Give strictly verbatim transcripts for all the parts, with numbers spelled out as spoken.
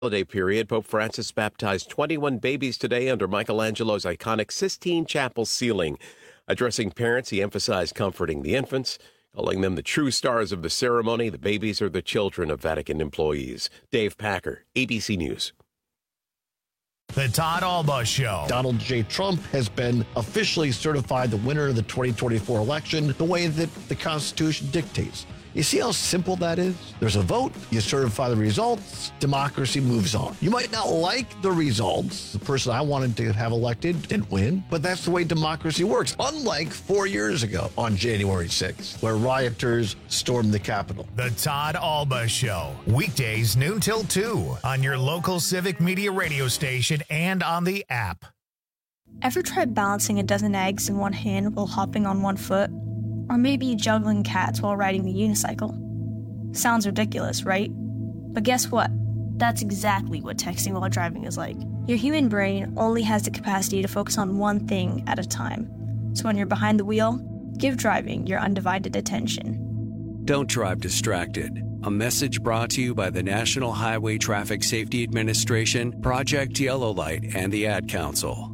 Holiday period, Pope Francis baptized twenty-one babies today under Michelangelo's iconic Sistine Chapel ceiling. Addressing parents, he emphasized comforting the infants, calling them the true stars of the ceremony. The babies are the children of Vatican employees. Dave Packer, A B C News. The Todd Alba Show. Donald J. Trump has been officially certified the winner of the twenty twenty-four election the way that the Constitution dictates. You see how simple that is? There's a vote, you certify the results, democracy moves on. You might not like the results. The person I wanted to have elected didn't win, but that's the way democracy works. Unlike four years ago on January sixth, where rioters stormed the Capitol. The Todd Alba Show. Weekdays noon till two on your local Civic Media radio station and on the app. Ever tried balancing a dozen eggs in one hand while hopping on one foot? Or maybe juggling cats while riding the unicycle. Sounds ridiculous, right? But guess what? That's exactly what texting while driving is like. Your human brain only has the capacity to focus on one thing at a time. So when you're behind the wheel, give driving your undivided attention. Don't drive distracted. A message brought to you by the National Highway Traffic Safety Administration, Project Yellow Light, and the Ad Council.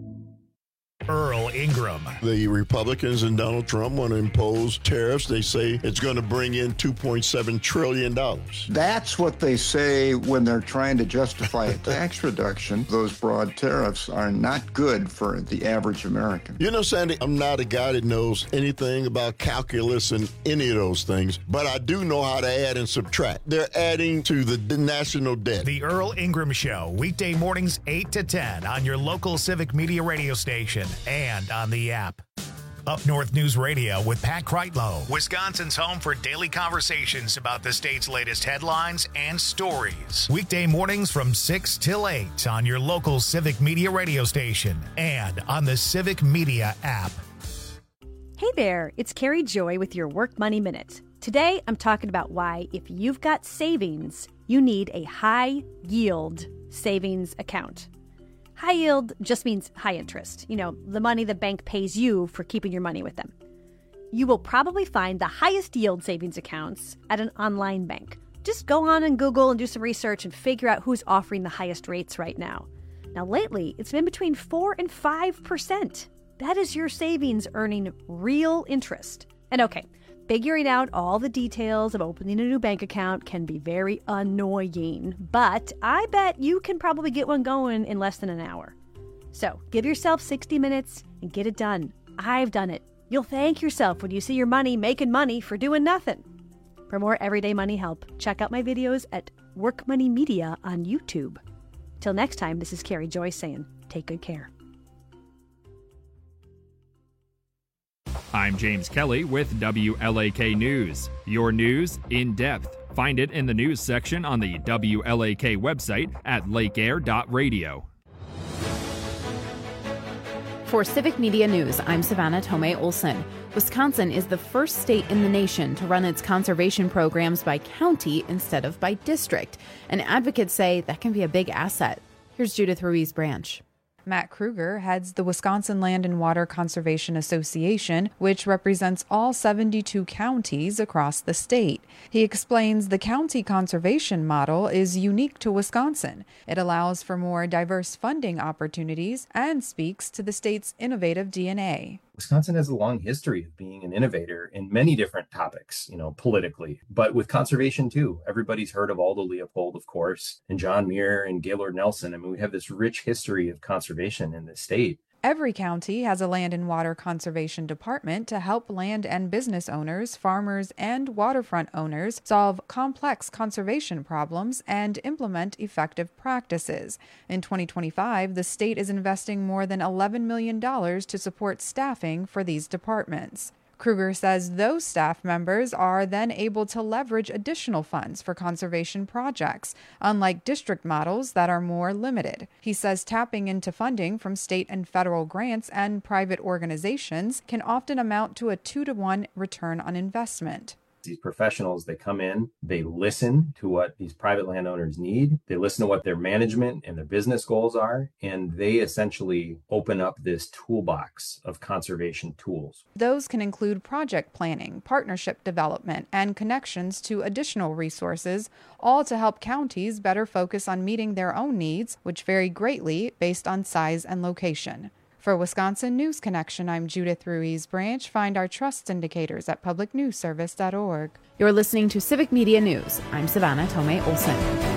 Earl Ingram. The Republicans and Donald Trump want to impose tariffs. They say it's going to bring in two point seven trillion dollars. That's what they say when they're trying to justify a tax reduction. Those broad tariffs are not good for the average American. You know, Sandy, I'm not a guy that knows anything about calculus and any of those things, but I do know how to add and subtract. They're adding to the d- national debt. The Earl Ingram Show, weekday mornings eight to ten on your local Civic Media radio station and on the app. Up North News Radio with Pat Kreitlow, Wisconsin's home for daily conversations about the state's latest headlines and stories. Weekday mornings from six till eight on your local Civic Media radio station and on the Civic Media app. Hey there, it's Carrie Joy with your Work Money Minute. Today, I'm talking about why, if you've got savings, you need a high-yield savings account. High yield just means high interest, you know, the money the bank pays you for keeping your money with them. You will probably find the highest yield savings accounts at an online bank. Just go on and Google and do some research and figure out who's offering the highest rates right now. Now, lately, it's been between four and five percent. That is your savings earning real interest. And okay, figuring out all the details of opening a new bank account can be very annoying, but I bet you can probably get one going in less than an hour. So give yourself sixty minutes and get it done. I've done it. You'll thank yourself when you see your money making money for doing nothing. For more everyday money help, check out my videos at Work Money Media on YouTube. Till next time, this is Carrie Joy saying, take good care. I'm James Kelly with W L A K News. Your news in depth. Find it in the news section on the W L A K website at lake air dot radio. For Civic Media News, I'm Savannah Tomei Olson. Wisconsin is the first state in the nation to run its conservation programs by county instead of by district, and advocates say that can be a big asset. Here's Judith Ruiz Branch. Matt Kruger heads the Wisconsin Land and Water Conservation Association, which represents all seventy-two counties across the state. He explains the county conservation model is unique to Wisconsin. It allows for more diverse funding opportunities and speaks to the state's innovative D N A. Wisconsin has a long history of being an innovator in many different topics, you know, politically, but with conservation too. Everybody's heard of Aldo Leopold, of course, and John Muir and Gaylord Nelson. I mean, we have this rich history of conservation in the state. Every county has a land and water conservation department to help land and business owners, farmers, and waterfront owners solve complex conservation problems and implement effective practices. In twenty twenty-five, the state is investing more than eleven million dollars to support staffing for these departments. Kruger says those staff members are then able to leverage additional funds for conservation projects, unlike district models that are more limited. He says tapping into funding from state and federal grants and private organizations can often amount to a two to one return on investment. These professionals, they come in, they listen to what these private landowners need. They listen to what their management and their business goals are, and they essentially open up this toolbox of conservation tools. Those can include project planning, partnership development, and connections to additional resources, all to help counties better focus on meeting their own needs, which vary greatly based on size and location. For Wisconsin News Connection, I'm Judith Ruiz Branch. Find our trust indicators at public news service dot org. You're listening to Civic Media News. I'm Savannah Tomei Olson.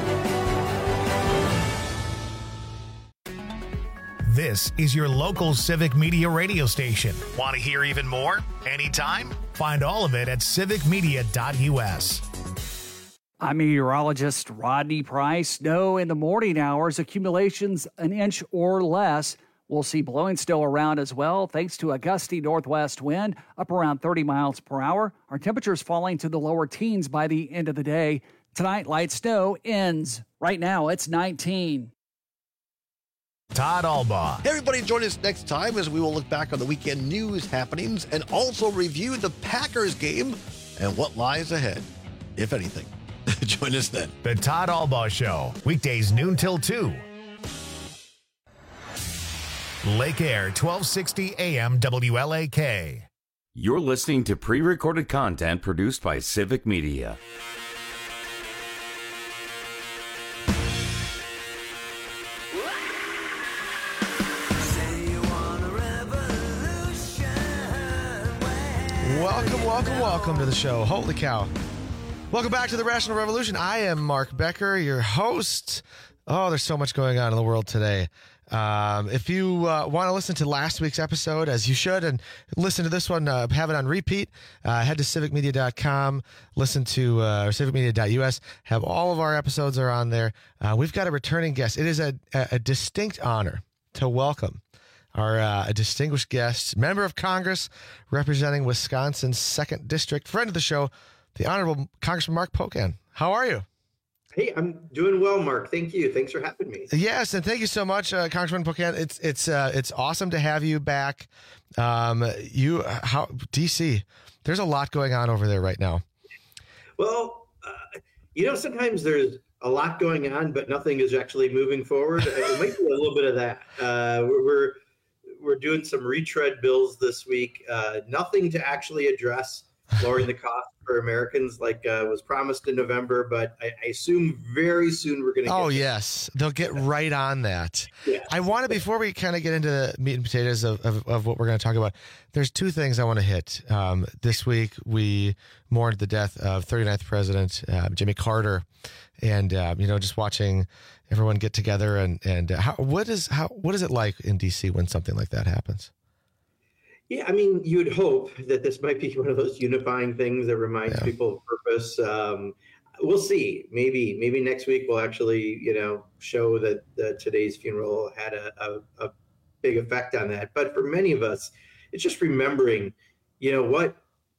This is your local Civic Media radio station. Want to hear even more? Anytime? Find all of it at civic media dot u s. I'm meteorologist Rodney Price. Snow in the morning hours, accumulations an inch or less. We'll see blowing still around as well, thanks to a gusty northwest wind up around thirty miles per hour. Our temperatures falling to the lower teens by the end of the day. Tonight, light snow ends. Right now, it's nineteen. Todd Albaugh. Hey everybody, join us next time as we will look back on the weekend news happenings and also review the Packers game and what lies ahead, if anything. Join us then. The Todd Albaugh Show, weekdays noon till two. Lake Air, twelve sixty A M W L A K. You're listening to pre-recorded content produced by Civic Media. Welcome, welcome, welcome to the show. Holy cow. Welcome back to the Rational Revolution. I am Mark Becker, your host. Oh, there's so much going on in the world today. Um, if you uh, want to listen to last week's episode, as you should, and listen to this one, uh, have it on repeat, uh, head to civic media dot com, listen to uh, civic media dot u s, have all of our episodes are on there. Uh, we've got a returning guest. It is a, a, a distinct honor to welcome our uh, a distinguished guest, member of Congress, representing Wisconsin's second District, friend of the show, the Honorable Congressman Mark Pocan. How are you? Hey, I'm doing well, Mark. Thank you. Thanks for having me. Yes, and thank you so much, uh, Congressman Pocan. It's it's uh, it's awesome to have you back. Um, you how D C? There's a lot going on over there right now. Well, uh, you know, sometimes there's a lot going on, but nothing is actually moving forward. It might be a little bit of that. Uh, we're, we're we're doing some retread bills this week. Uh, nothing to actually address lowering the cost for Americans like uh, was promised in November, but I, I assume very soon we're going to Oh, get yes. They'll get right on that. Yeah. I want to, before we kind of get into the meat and potatoes of, of, of what we're going to talk about, there's two things I want to hit. Um, this week, we mourned the death of thirty-ninth President uh, Jimmy Carter. And, uh, you know, just watching everyone get together and, and uh, how, what is how what is it like in D C when something like that happens? Yeah, I mean, you would hope that this might be one of those unifying things that reminds yeah. people of purpose. Um, we'll see. Maybe, maybe next week we'll actually, you know, show that uh, today's funeral had a, a, a big effect on that. But for many of us, it's just remembering, you know, what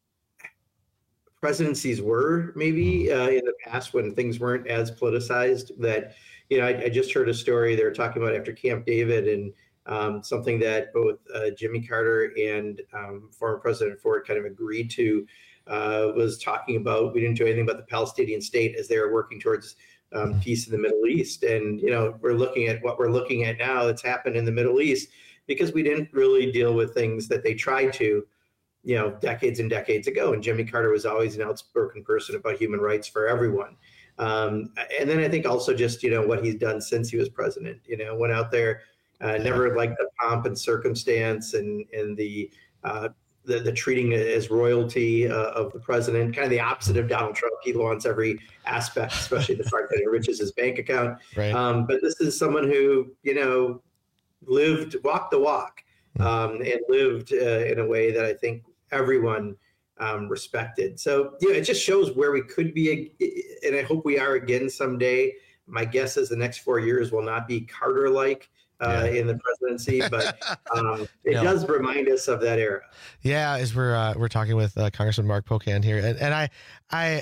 presidencies were maybe uh, in the past when things weren't as politicized. That, you know, I, I just heard a story they were talking about after Camp David and Um, something that both uh, Jimmy Carter and um, former President Ford kind of agreed to uh, was talking about, we didn't do anything about the Palestinian state as they were working towards um, peace in the Middle East. And, you know, we're looking at what we're looking at now that's happened in the Middle East because we didn't really deal with things that they tried to, you know, decades and decades ago. And Jimmy Carter was always an outspoken person about human rights for everyone. Um, and then I think also just, you know, what he's done since he was president, you know, went out there, Uh, never liked the pomp and circumstance and and the uh, the, the treating as royalty uh, of the president, kind of the opposite of Donald Trump. He wants every aspect, especially the part that enriches his bank account. Right. Um, but this is someone who, you know, lived, walked the walk um, and lived uh, in a way that I think everyone um, respected. So, yeah, it just shows where we could be. And I hope we are again someday. My guess is the next four years will not be Carter-like. Uh, yeah. in the presidency, but um, it no. does remind us of that era. Yeah, as we're uh, we're talking with uh, Congressman Mark Pocan here, and, and I, I,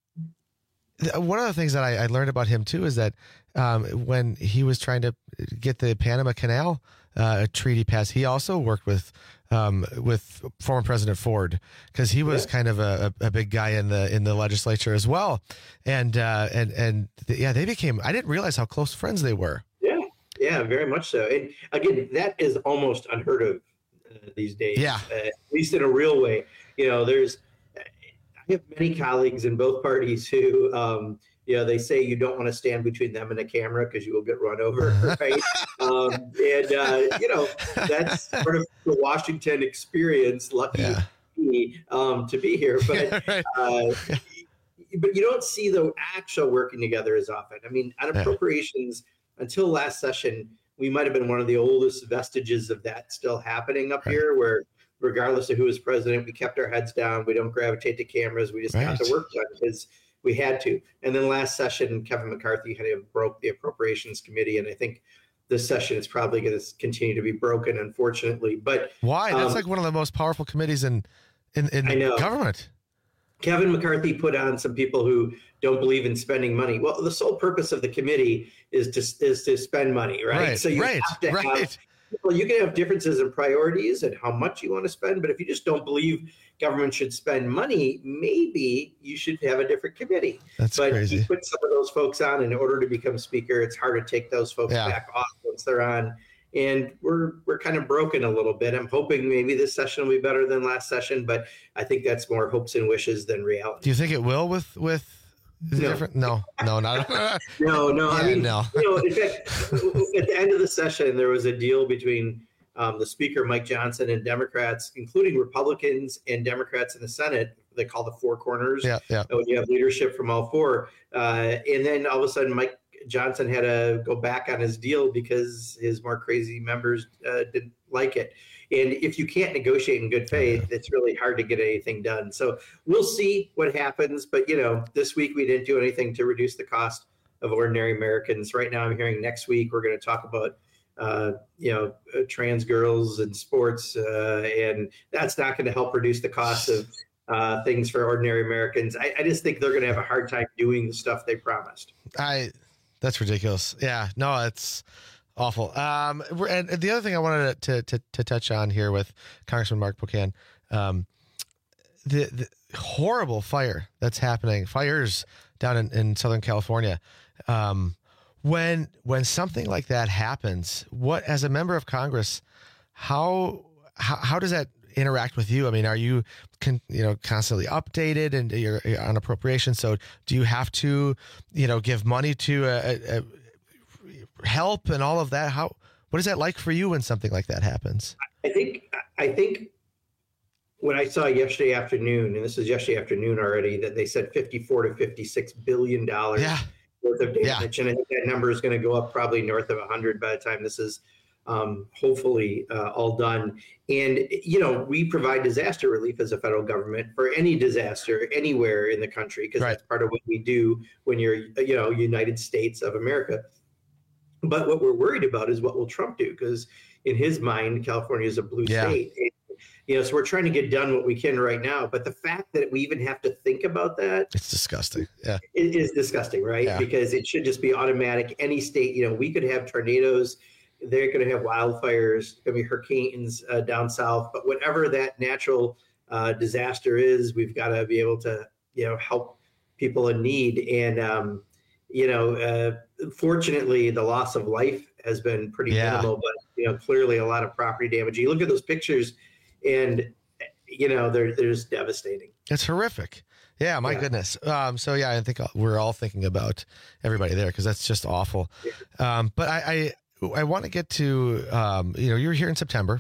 th- one of the things that I, I learned about him too is that um, when he was trying to get the Panama Canal uh, treaty passed. He also worked with um, with former President Ford because he was yeah. kind of a, a big guy in the in the legislature as well. And uh, and and th- yeah, they became. I didn't realize how close friends they were. Yeah, yeah, very much so. And again, that is almost unheard of uh, these days. Yeah, uh, at least in a real way. You know, there's. I have many colleagues in both parties who. Um, You know, they say you don't want to stand between them and a camera because you will get run over, right? um, and, uh, you know, that's sort of the Washington experience. Lucky yeah. me um, to be here. But right. uh, but you don't see the actual working together as often. I mean, on appropriations, yeah. until last session, we might have been one of the oldest vestiges of that still happening up right. here, where regardless of who is president, we kept our heads down. We don't gravitate to cameras. We just right. got the work done because we had to. And then last session, Kevin McCarthy kind of broke the Appropriations Committee. And I think this session is probably going to continue to be broken, unfortunately. But why? That's um, like one of the most powerful committees in, in, in I know. government. Kevin McCarthy put on some people who don't believe in spending money. Well, the sole purpose of the committee is to, is to spend money, right? right so you right, have to right. have, well, you can have differences in priorities and how much you want to spend, but if you just don't believe government should spend money, maybe you should have a different committee. That's but crazy. You put some of those folks on in order to become speaker. It's hard to take those folks yeah. back off once they're on. And we're we're kind of broken a little bit. I'm hoping maybe this session will be better than last session, but I think that's more hopes and wishes than reality. Do you think it will with with the no. different? No, no, not. no, no. Yeah, I mean, no. you know, in fact, at the end of the session, there was a deal between um, the Speaker, Mike Johnson, and Democrats, including Republicans and Democrats in the Senate. They call the four corners. Yeah, yeah. When you have leadership from all four, uh, and then all of a sudden, Mike Johnson had to go back on his deal because his more crazy members uh, didn't like it. And if you can't negotiate in good faith, it's really hard to get anything done. So we'll see what happens. But, you know, this week we didn't do anything to reduce the cost of ordinary Americans. Right now I'm hearing next week we're going to talk about, uh, you know, uh, trans girls and sports. Uh, and that's not going to help reduce the cost of uh, things for ordinary Americans. I, I just think they're going to have a hard time doing the stuff they promised. I... That's ridiculous. Yeah, no, it's awful. Um, and the other thing I wanted to to, to touch on here with Congressman Mark Pocan, um, the, the horrible fire that's happening, fires down in, in Southern California. Um, when when something like that happens, what as a member of Congress, how how, how does that interact with you? I mean, are you, con, you know, constantly updated and you're, you're on appropriation? So do you have to, you know, give money to uh, uh, help and all of that? How, what is that like for you when something like that happens? I think, I think when I saw yesterday afternoon, and this is yesterday afternoon already, that they said fifty-four to fifty-six billion dollars yeah. worth of damage. Yeah. And I think that number is going to go up probably north of a hundred by the time this is um, hopefully uh, all done. And, you know, we provide disaster relief as a federal government for any disaster anywhere in the country, because right. that's part of what we do when you're, you know, United States of America. But what we're worried about is what will Trump do? Because in his mind, California is a blue yeah. state. And, you know, so we're trying to get done what we can right now. But the fact that we even have to think about that, it's disgusting. Yeah, it is disgusting, right? Yeah. Because it should just be automatic. Any state, you know, we could have tornadoes. They're going to have wildfires, going to be hurricanes uh, down south. But whatever that natural uh, disaster is, we've got to be able to, you know, help people in need. And, um, you know, uh, fortunately, the loss of life has been pretty yeah. minimal, but, you know, clearly a lot of property damage. You look at those pictures and, you know, they're, they're just devastating. It's horrific. Yeah, my yeah. goodness. Um, so, yeah, I think we're all thinking about everybody there because that's just awful. Yeah. Um, but I, I I want to get to, um, you know, you were here in September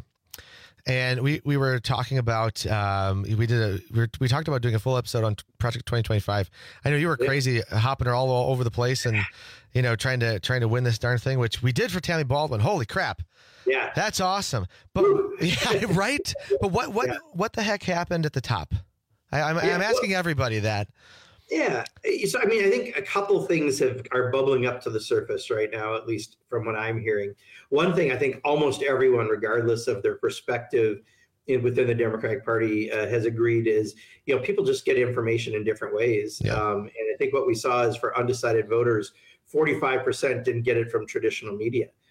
and we, we were talking about, um, we did a, we, were, we talked about doing a full episode on Project twenty twenty-five. I know you were crazy hopping all over the place and, you know, trying to, trying to win this darn thing, which we did for Tammy Baldwin. Holy crap. Yeah. That's awesome. But yeah, right. But what, what, yeah. what the heck happened at the top? I, I'm, yeah, I'm asking well, everybody that. Yeah. So, I mean, I think a couple things have are bubbling up to the surface right now, at least from what I'm hearing. One thing I think almost everyone, regardless of their perspective in, within the Democratic Party, uh, has agreed is, you know, people just get information in different ways. Yeah. Um, and I think what we saw is for undecided voters, forty-five percent didn't get it from traditional media.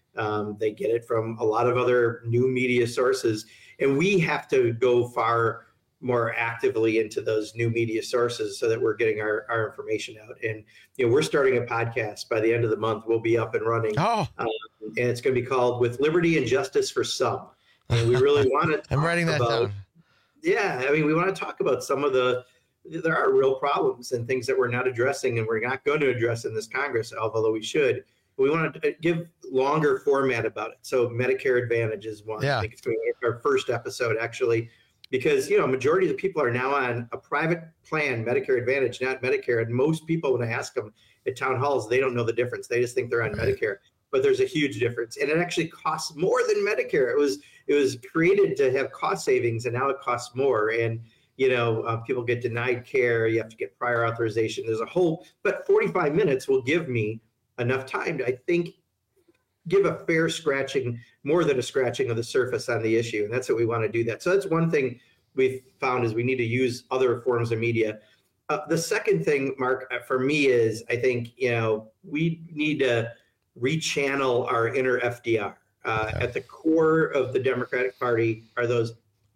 Um, they get it from a lot of other new media sources. And we have to go far more actively into those new media sources so that we're getting our, our information out. And, you know, we're starting a podcast by the end of the month. We'll be up and running. Oh. Um, and it's going to be called With Liberty and Justice for Some. And we really want to I'm writing that about, down. Yeah. I mean, we want to talk about some of the, there are real problems and things that we're not addressing and we're not going to address in this Congress, although we should. We want to give longer format about it. So Medicare Advantage is one. Yeah. I think it's going to be our first episode, actually, because, you know, a majority of the people are now on a private plan, Medicare Advantage, not Medicare. And most people, when I ask them at town halls, they don't know the difference. They just think they're on right. Medicare. But there's a huge difference. And it actually costs more than Medicare. It was it was created to have cost savings, and now it costs more. And, you know, uh, people get denied care. You have to get prior authorization. There's a whole, but forty-five minutes will give me enough time to, I think, give a fair scratching, more than a scratching of the surface on the issue. And that's what we want to do that. So that's one thing we've found is we need to use other forms of media. Uh, the second thing, Mark, for me is I think, you know, we need to rechannel our inner F D R. Uh, okay. At the core of the Democratic Party are those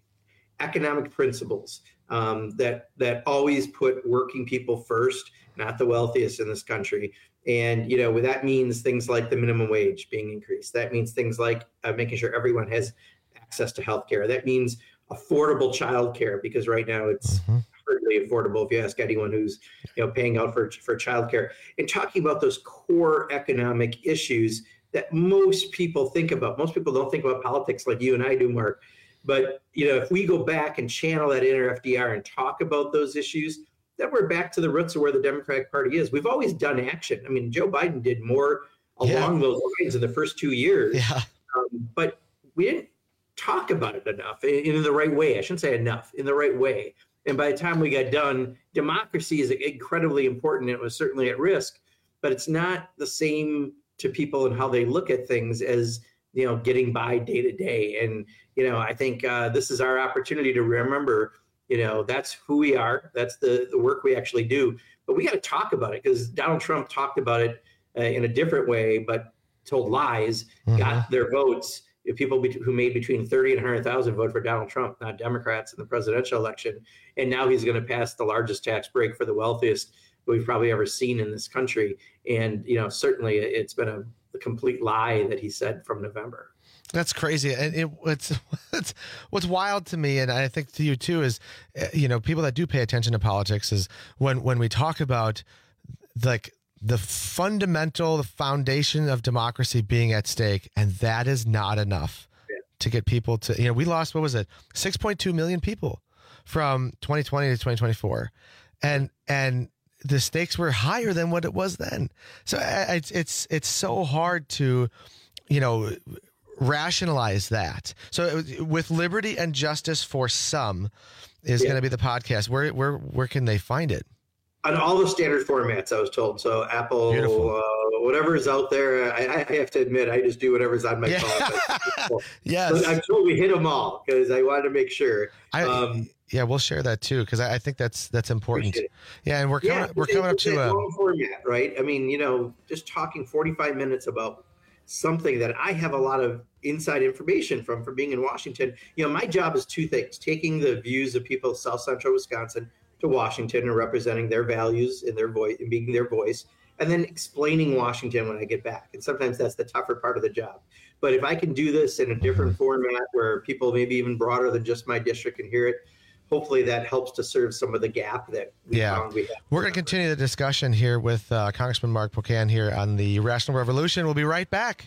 economic principles um, that that always put working people first, not the wealthiest in this country. And, you know, that means things like the minimum wage being increased. That means things like uh, making sure everyone has access to health care. That means affordable child care, because right now it's mm-hmm. hardly affordable if you ask anyone who's, you know, paying out for, for child care. And talking about those core economic issues that most people think about. Most people don't think about politics like you and I do, Mark. But, you know, if we go back and channel that inner F D R and talk about those issues, then we're back to the roots of where the Democratic Party is. We've always done action. I mean, Joe Biden did more along yeah. those lines in the first two years, yeah. um, but we didn't talk about it enough in, in the right way. I shouldn't say enough, in the right way. And by the time we got done, democracy is incredibly important. It was certainly at risk, but it's not the same to people and how they look at things as, you know, getting by day to day. And, you know, I think uh, this is our opportunity to remember, you know, that's who we are. That's the, the work we actually do. But we got to talk about it, because Donald Trump talked about it uh, in a different way, but told lies, mm-hmm. got their votes. People be- who made between thirty and one hundred thousand vote for Donald Trump, not Democrats, in the presidential election. And now he's going to pass the largest tax break for the wealthiest we've probably ever seen in this country. And, you know, certainly it's been a, a complete lie that he said from November. That's crazy. And it, it's, it's what's wild to me, and I think to you too, is, you know, people that do pay attention to politics, is when, when we talk about like the fundamental, the foundation of democracy being at stake, and that is not enough yeah. to get people to, you know, we lost, what was it? six point two million people from twenty twenty to twenty twenty-four. And, and the stakes were higher than what it was then. So it's, it's, it's so hard to, you know, rationalize that. So With Liberty and Justice for Some is yeah. going to be the podcast. Where, where, where can they find it? On all the standard formats, I was told. So Apple, uh, whatever is out there. I, I have to admit, I just do whatever's on my yeah. phone. Yes. But I'm told we hit them all, because I wanted to make sure. I, um, yeah, we'll share that too, because I, I think that's that's important. Yeah, and we're coming yeah, we're coming up to a long format, right? I mean, you know, just talking forty-five minutes about something that I have a lot of inside information from from being in Washington. You know, my job is two things: taking the views of people of South Central Wisconsin to Washington and representing their values and their voice and being their voice, and then explaining Washington when I get back. And sometimes that's the tougher part of the job. But if I can do this in a different format where people maybe even broader than just my district can hear it, hopefully that helps to serve some of the gap that we yeah. found we have. We're going to continue the discussion here with uh, Congressman Mark Pocan here on the Rational Revolution. We'll be right back.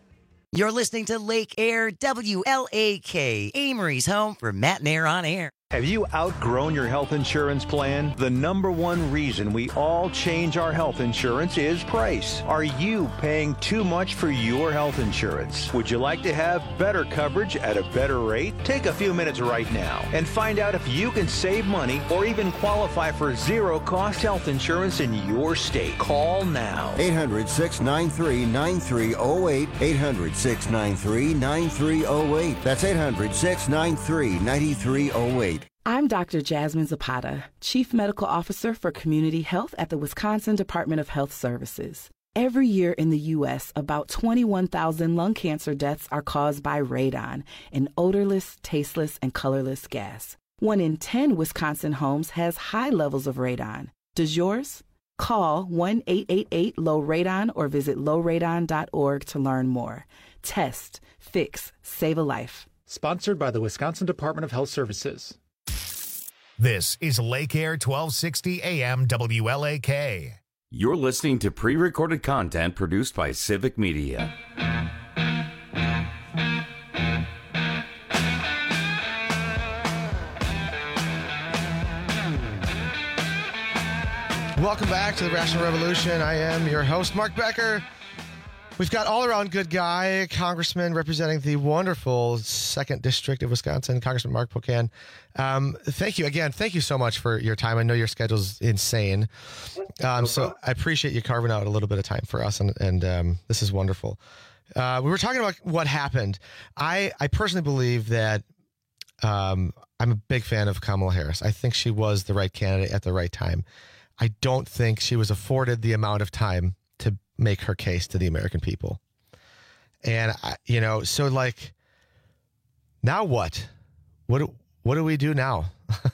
You're listening to Lake Air, W L A K, Amory's home for Matt and Air on Air. Have you outgrown your health insurance plan? The number one reason we all change our health insurance is price. Are you paying too much for your health insurance? Would you like to have better coverage at a better rate? Take a few minutes right now and find out if you can save money or even qualify for zero-cost health insurance in your state. Call now. eight hundred, six nine three, nine three zero eight. eight hundred, six nine three, nine three zero eight. That's eight hundred, six nine three, nine three zero eight. I'm Doctor Jasmine Zapata, Chief Medical Officer for Community Health at the Wisconsin Department of Health Services. Every year in the U S, about twenty-one thousand lung cancer deaths are caused by radon, an odorless, tasteless, and colorless gas. One in ten Wisconsin homes has high levels of radon. Does yours? Call one eight eight eight, low radon or visit low radon dot org to learn more. Test, fix, save a life. Sponsored by the Wisconsin Department of Health Services. This is Lake Air twelve sixty A M W L A K. You're listening to pre-recorded content produced by Civic Media. Welcome back to the Rational Revolution. I am your host, Mark Becker. We've got all-around good guy, Congressman representing the wonderful second District of Wisconsin, Congressman Mark Pocan. Um, thank you again. Thank you so much for your time. I know your schedule's insane, um, so I appreciate you carving out a little bit of time for us, and, and um, this is wonderful. Uh, we were talking about what happened. I, I personally believe that um, I'm a big fan of Kamala Harris. I think she was the right candidate at the right time. I don't think she was afforded the amount of time to make her case to the American people. And, I, you know, so like, now what? What do, what do we do now?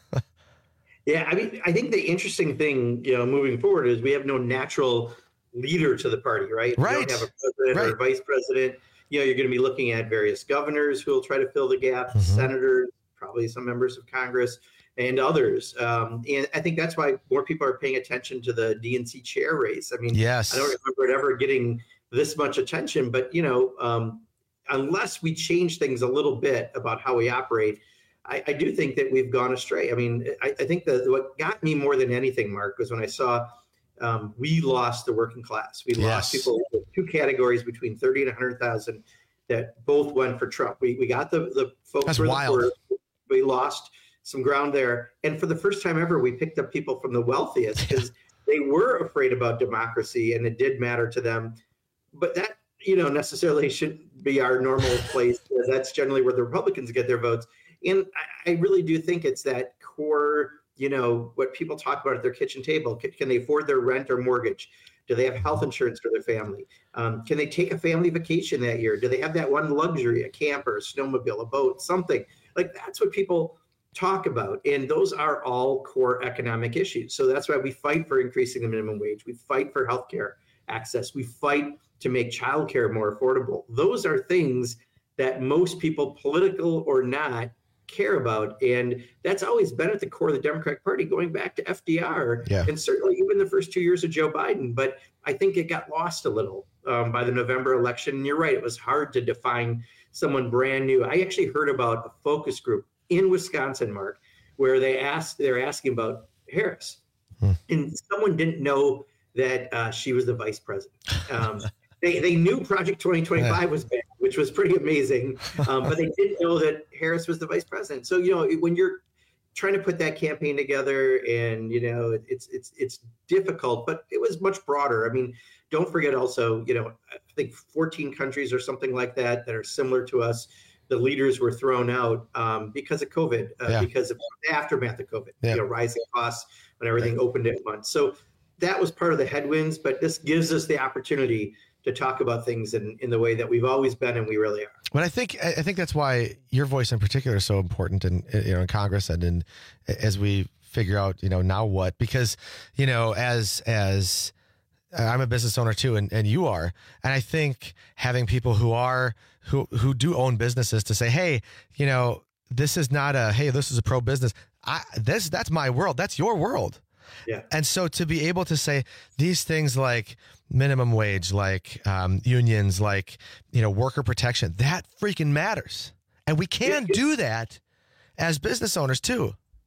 Yeah, I mean, I think the interesting thing, you know, moving forward is we have no natural leader to the party, right? Right. We don't have a president right. or a vice president. You know, you're going to be looking at various governors who will try to fill the gap, Mm-hmm. senators, probably some members of Congress, and others. Um, and I think that's why more people are paying attention to the D N C chair race. I mean, Yes. I don't remember it ever getting this much attention, but, you know, um, unless we change things a little bit about how we operate, I, I do think that we've gone astray. I mean, I, I think that what got me more than anything, Mark, was when I saw um, we lost the working class. We lost Yes. people in two categories between thirty and one hundred thousand that both went for Trump. We, we got the, the folks That's who were wild. the poor. We lost some ground there. And for the first time ever, we picked up people from the wealthiest because they were afraid about democracy and it did matter to them. But that, you know, necessarily shouldn't be our normal place. That's generally where the Republicans get their votes. And I, I really do think it's that core, you know, what people talk about at their kitchen table. Can, can they afford their rent or mortgage? Do they have health insurance for their family? Um, can they take a family vacation that year? Do they have that one luxury, a camper, a snowmobile, a boat, something? Like that's what people talk about. And those are all core economic issues. So that's why we fight for increasing the minimum wage. We fight for healthcare access. We fight to make childcare more affordable. Those are things that most people, political or not, care about. And that's always been at the core of the Democratic Party, going back to F D R, Yeah. and certainly even the first two years of Joe Biden. But I think it got lost a little um, by the November election. And you're right, it was hard to define someone brand new. I actually heard about a focus group in Wisconsin, Mark, where they asked, they're asking about Harris. Hmm. And someone didn't know that uh, she was the vice president. Um, they, they knew Project twenty twenty-five Yeah. was bad, which was pretty amazing. Um, but they didn't know that Harris was the vice president. So, you know, when you're trying to put that campaign together and, you know, it's, it's, it's difficult, but it was much broader. I mean, don't forget also, you know, I think fourteen countries or something like that, that are similar to us. The leaders were thrown out um, because of COVID, uh, Yeah. because of the aftermath of COVID, Yeah. you know, rising costs when everything opened at once. So that was part of the headwinds, but this gives us the opportunity to talk about things in, in the way that we've always been, and we really are. But I think I think that's why your voice in particular is so important in you know in Congress and in as we figure out you know now what, because you know as as I'm a business owner too, and, and you are, and I think having people who are who who do own businesses to say, hey, you know, this is not a hey, this is a pro business. I this that's my world. That's your world. Yeah. And so to be able to say these things like minimum wage, like um, unions, like, you know, worker protection, that freaking matters. And we can do that as business owners too.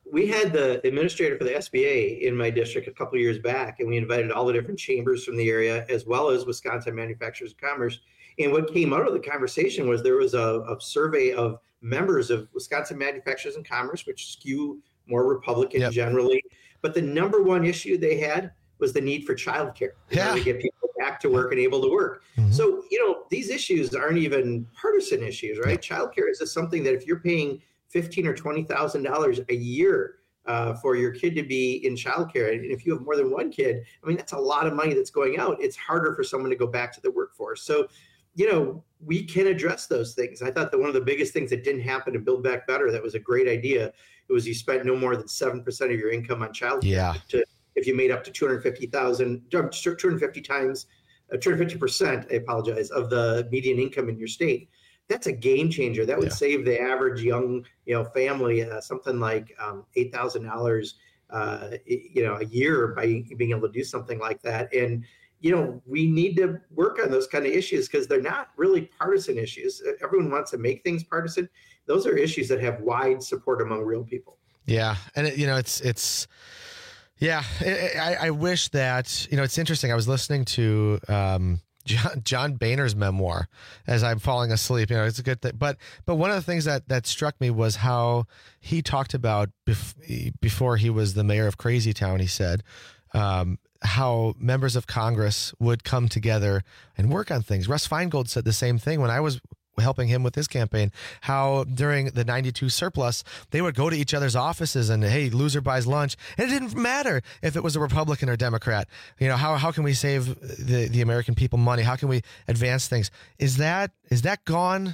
we had the administrator for the S B A in my district a couple of years back, and we invited all the different chambers from the area, as well as Wisconsin Manufacturers of Commerce. And what came out of the conversation was there was a, a survey of members of Wisconsin Manufacturers and Commerce, which skew more Republican yep. generally. But the number one issue they had was the need for childcare yeah. to get people back to work and able to work. Mm-hmm. So, you know, these issues aren't even partisan issues, right? Yep. Childcare is just something that if you're paying fifteen or twenty thousand dollars a year uh, for your kid to be in childcare, and if you have more than one kid, I mean, that's a lot of money that's going out. It's harder for someone to go back to the workforce. So, you know, we can address those things. I thought that one of the biggest things that didn't happen in Build Back Better, that was a great idea, it was you spent no more than seven percent of your income on childcare. Yeah. To, if you made up to two hundred fifty thousand, two hundred fifty times, uh, two hundred fifty percent, I apologize, of the median income in your state. That's a game changer. That would yeah. save the average young, you know, family uh, something like um, eight thousand dollars, uh, you know, a year by being able to do something like that. And, you know, we need to work on those kind of issues because they're not really partisan issues. Everyone wants to make things partisan. Those are issues that have wide support among real people. Yeah. And, it, you know, it's, it's, yeah, it, I, I wish that, you know, it's interesting. I was listening to, um, John, John Boehner's memoir as I'm falling asleep. You know, it's a good thing. But but one of the things that, that struck me was how he talked about bef- before he was the mayor of Crazy Town, he said, um, how members of Congress would come together and work on things. Russ Feingold said the same thing when I was helping him with his campaign, how during the ninety-two surplus, they would go to each other's offices and, hey, loser buys lunch. And it didn't matter if it was a Republican or Democrat. You know, how how can we save the, the American people money? How can we advance things? Is that is that gone?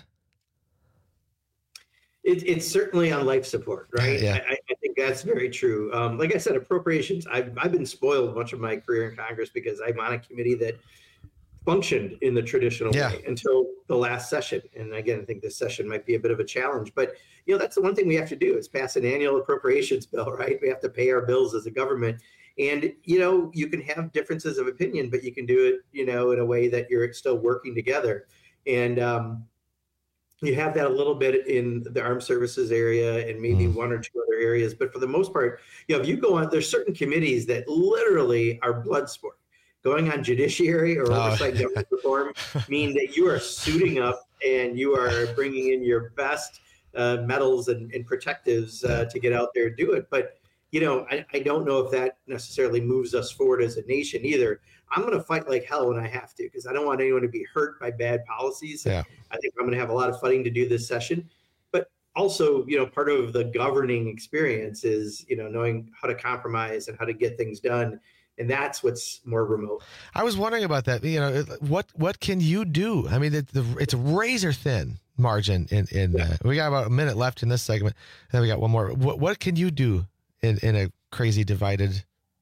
It, it's certainly on life support, right? Yeah. I, I think that's very true. Um, like I said, appropriations, I've, I've been spoiled much of my career in Congress because I'm on a committee that functioned in the traditional yeah. way until the last session. And again, I think this session might be a bit of a challenge, but you know, that's the one thing we have to do is pass an annual appropriations bill, right? We have to pay our bills as a government. And, you know, you can have differences of opinion, but you can do it, you know, in a way that you're still working together. And um, you have that a little bit in the armed services area and maybe mm. one or two other areas. But for the most part, you know, if you go on, there's certain committees that literally are blood sport. Going on judiciary or oversight oh. government reform mean that you are suiting up and you are bringing in your best uh, medals and, and protectives uh, to get out there and do it. But, you know, I, I don't know if that necessarily moves us forward as a nation either. I'm going to fight like hell when I have to because I don't want anyone to be hurt by bad policies. Yeah. I think I'm going to have a lot of fighting to do this session. But also, you know, part of the governing experience is, you know, knowing how to compromise and how to get things done. And that's what's more remote. I was wondering about that. You know, what what can you do? I mean, it, the, it's a razor thin margin. In in yeah. uh, we got about a minute left in this segment, and then we got one more. What what can you do in, in a crazy divided?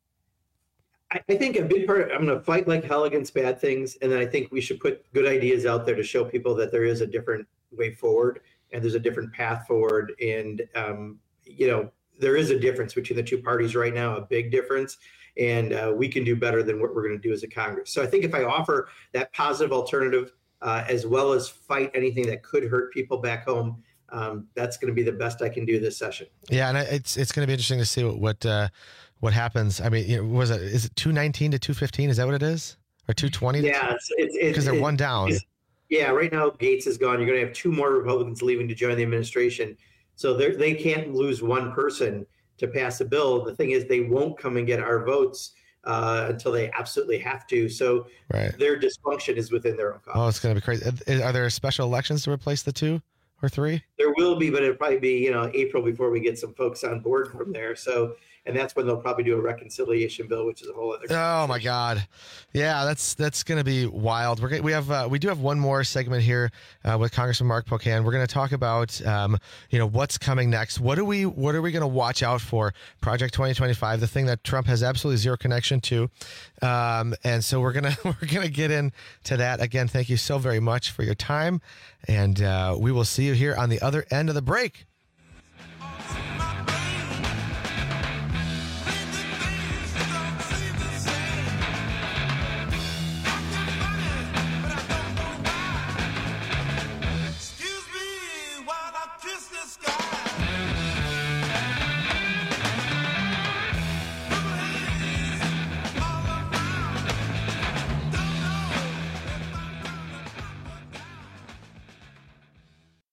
I, I think a big part. I'm going to fight like hell against bad things, and then I think we should put good ideas out there to show people that there is a different way forward, and there's a different path forward, and um, you know, there is a difference between the two parties right now, a big difference. And uh, we can do better than what we're going to do as a Congress. So I think if I offer that positive alternative, uh, as well as fight anything that could hurt people back home, um, that's going to be the best I can do this session. Yeah, and it's it's going to be interesting to see what what, uh, what happens. I mean, you know, was it is it two nineteen to two fifteen? Is that what it is, or two twenty? Yeah, it's because they're it, one down. Yeah, right now Gates is gone. You're going to have two more Republicans leaving to join the administration, so they can't lose one person to pass a bill. The thing is, they won't come and get our votes uh, until they absolutely have to. So right. their dysfunction is within their own cause. Oh, it's going to be crazy. Are there special elections to replace the two or three? There will be, but it'll probably be, you know, April before we get some folks on board from there. So, and that's when they'll probably do a reconciliation bill, which is a whole other. Oh my God, yeah, that's that's going to be wild. We're gonna, we have uh, we do have one more segment here uh, with Congressman Mark Pocan. We're going to talk about um, you know what's coming next. What do we what are we going to watch out for? Project twenty twenty-five, the thing that Trump has absolutely zero connection to, um, and so we're gonna we're gonna get into that again. Thank you so very much for your time, and uh, we will see you here on the other end of the break.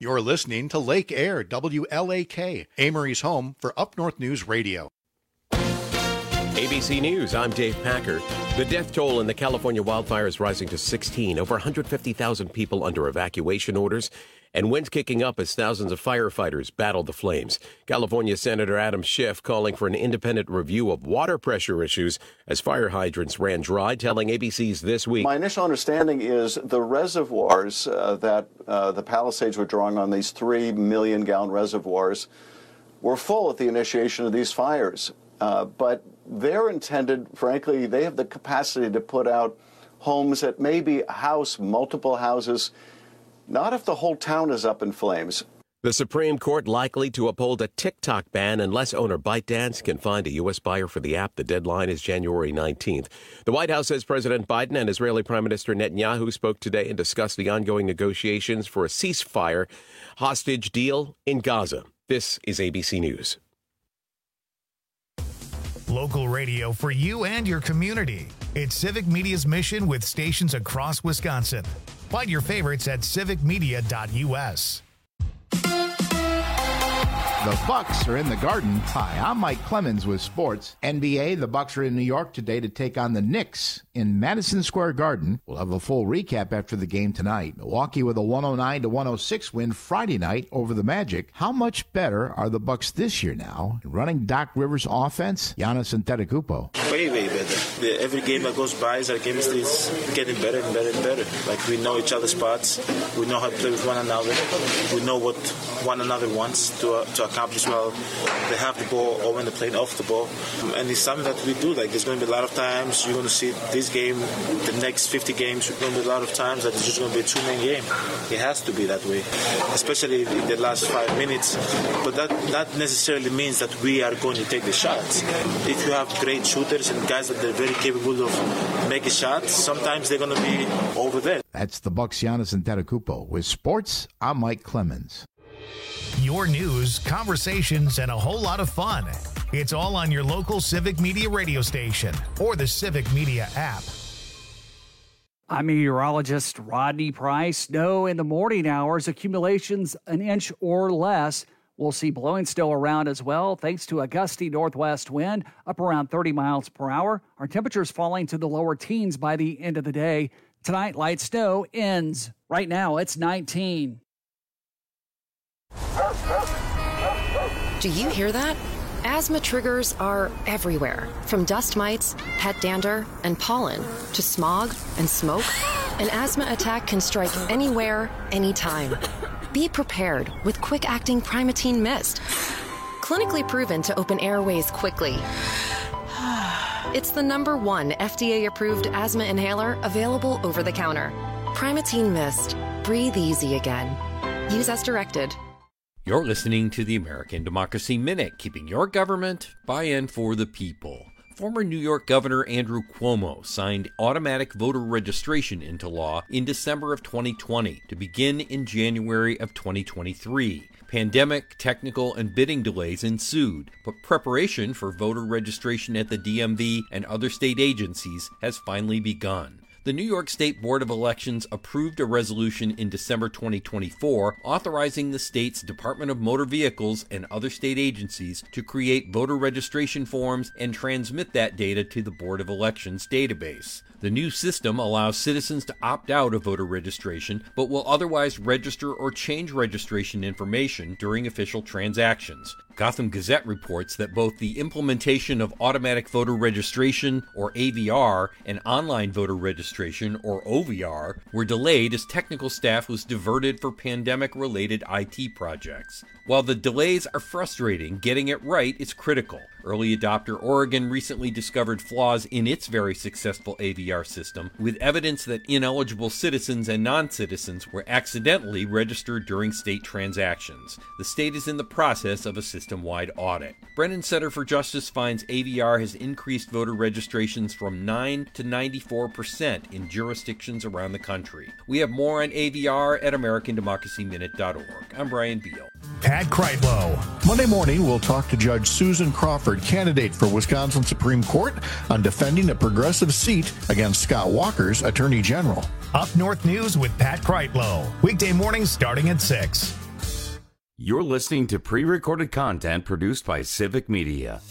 You're listening to Lake Air, W L A K, Amory's home for Up North News Radio. A B C News, I'm Dave Packer. The death toll in the California wildfires rising to sixteen. Over one hundred fifty thousand people under evacuation orders. And winds kicking up as thousands of firefighters battle the flames. California Senator Adam Schiff calling for an independent review of water pressure issues as fire hydrants ran dry, telling A B C's This Week. My initial understanding is the reservoirs uh, that uh, the Palisades were drawing on, these three million gallon reservoirs, were full at the initiation of these fires. Uh, but they're intended, frankly, they have the capacity to put out homes that maybe house multiple houses. Not if the whole town is up in flames. The Supreme Court likely to uphold a TikTok ban unless owner ByteDance can find a U S buyer for the app. The deadline is January nineteenth. The White House says President Biden and Israeli Prime Minister Netanyahu spoke today and discussed the ongoing negotiations for a ceasefire hostage deal in Gaza. This is A B C News. Local radio for you and your community. It's Civic Media's mission with stations across Wisconsin. Find your favorites at civic media dot U S. The Bucks are in the Garden. Hi, I'm Mike Clemens with sports. N B A, the Bucks are in New York today to take on the Knicks in Madison Square Garden. We'll have a full recap after the game tonight. Milwaukee with a one oh nine to one oh six win Friday night over the Magic. How much better are the Bucks this year now? Running Doc Rivers' offense, Giannis Antetokounmpo. Way, way better. The, every game that goes by, our chemistry is getting better and better and better. Like, we know each other's spots. We know how to play with one another. We know what one another wants to uh, to accomplish while they have the ball or when they're playing off the ball. And it's something that we do. Like, there's going to be a lot of times you're going to see this game, the next fifty games, there's going to be a lot of times that it's just going to be a two-man game. It has to be that way, especially in the last five minutes. But that not necessarily means that we are going to take the shots. If you have great shooters and guys that are very capable of making shots, sometimes they're going to be over there. That's the Bucks' Giannis Antetokounmpo. With sports, I'm Mike Clemens. Your news, conversations, and a whole lot of fun. It's all on your local Civic Media radio station or the Civic Media app. I'm meteorologist Rodney Price. Snow in the morning hours, accumulations an inch or less. We'll see blowing still around as well, thanks to a gusty northwest wind, up around thirty miles per hour. Our temperatures falling to the lower teens by the end of the day. Tonight, light snow ends. Right now, it's nineteen. Do you hear that? Asthma triggers are everywhere, from dust mites, pet dander, and pollen, to smog and smoke. An asthma attack can strike anywhere, anytime. Be prepared with quick-acting Primatene Mist. Clinically proven to open airways quickly. It's the number one F D A-approved asthma inhaler available over the counter. Primatene Mist. Breathe easy again. Use as directed. You're listening to the American Democracy Minute, keeping your government by and for the people. Former New York Governor Andrew Cuomo signed automatic voter registration into law in December of twenty twenty to begin in January of twenty twenty-three. Pandemic, technical, and bidding delays ensued, but preparation for voter registration at the D M V and other state agencies has finally begun. The New York State Board of Elections approved a resolution in December twenty twenty-four authorizing the state's Department of Motor Vehicles and other state agencies to create voter registration forms and transmit that data to the Board of Elections database. The new system allows citizens to opt out of voter registration, but will otherwise register or change registration information during official transactions. Gotham Gazette reports that both the implementation of automatic voter registration, or A V R, and online voter registration, or O V R, were delayed as technical staff was diverted for pandemic-related I T projects. While the delays are frustrating, getting it right is critical. Early adopter Oregon recently discovered flaws in its very successful A V R system, with evidence that ineligible citizens and non-citizens were accidentally registered during state transactions. The state is in the process of a system-wide audit. Brennan Center for Justice finds A V R has increased voter registrations from nine to ninety-four percent in jurisdictions around the country. We have more on A V R at american democracy minute dot org. I'm Brian Beal. Pat Kreitlow. Monday morning, we'll talk to Judge Susan Crawford, candidate for Wisconsin Supreme Court, on defending a progressive seat against Scott Walker's Attorney General. Up North News with Pat Kreitlow. Weekday mornings starting at six. You're listening to pre-recorded content produced by Civic Media.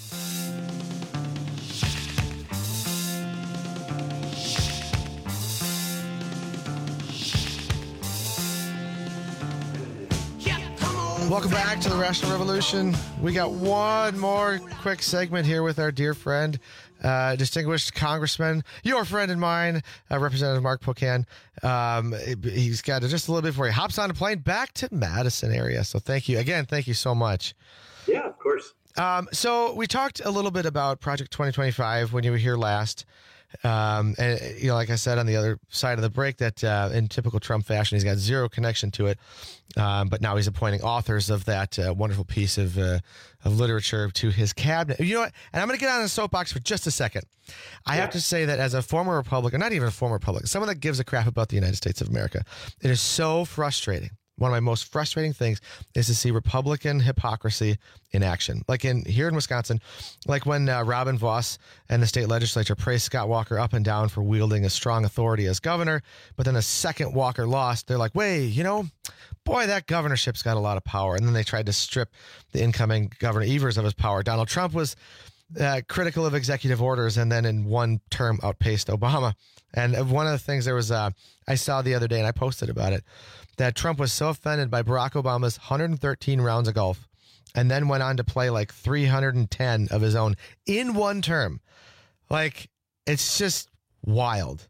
Welcome back to the Rational Revolution. We got one more quick segment here with our dear friend, uh, distinguished Congressman, your friend and mine, uh, Representative Mark Pocan. Um, he's got just a little bit before he hops on a plane back to Madison area. So thank you again. Thank you so much. Yeah, of course. Um, so we talked a little bit about Project twenty twenty-five when you were here last. Um, and you know, like I said on the other side of the break, that uh, in typical Trump fashion, he's got zero connection to it. Um, but now he's appointing authors of that uh, wonderful piece of uh, of literature to his cabinet. You know what? And I'm going to get on the soapbox for just a second. I yeah. have to say that as a former Republican, not even a former Republican, someone that gives a crap about the United States of America, it is so frustrating. One of my most frustrating things is to see Republican hypocrisy in action. Like in here in Wisconsin, like when uh, Robin Vos and the state legislature praised Scott Walker up and down for wielding a strong authority as governor, but then the second Walker lost, they're like, wait, you know, boy, that governorship's got a lot of power. And then they tried to strip the incoming Governor Evers of his power. Donald Trump was uh, critical of executive orders and then in one term outpaced Obama. And one of the things there was, uh, I saw the other day and I posted about it, that Trump was so offended by Barack Obama's one hundred thirteen rounds of golf and then went on to play like three hundred ten of his own in one term. Like, it's just wild.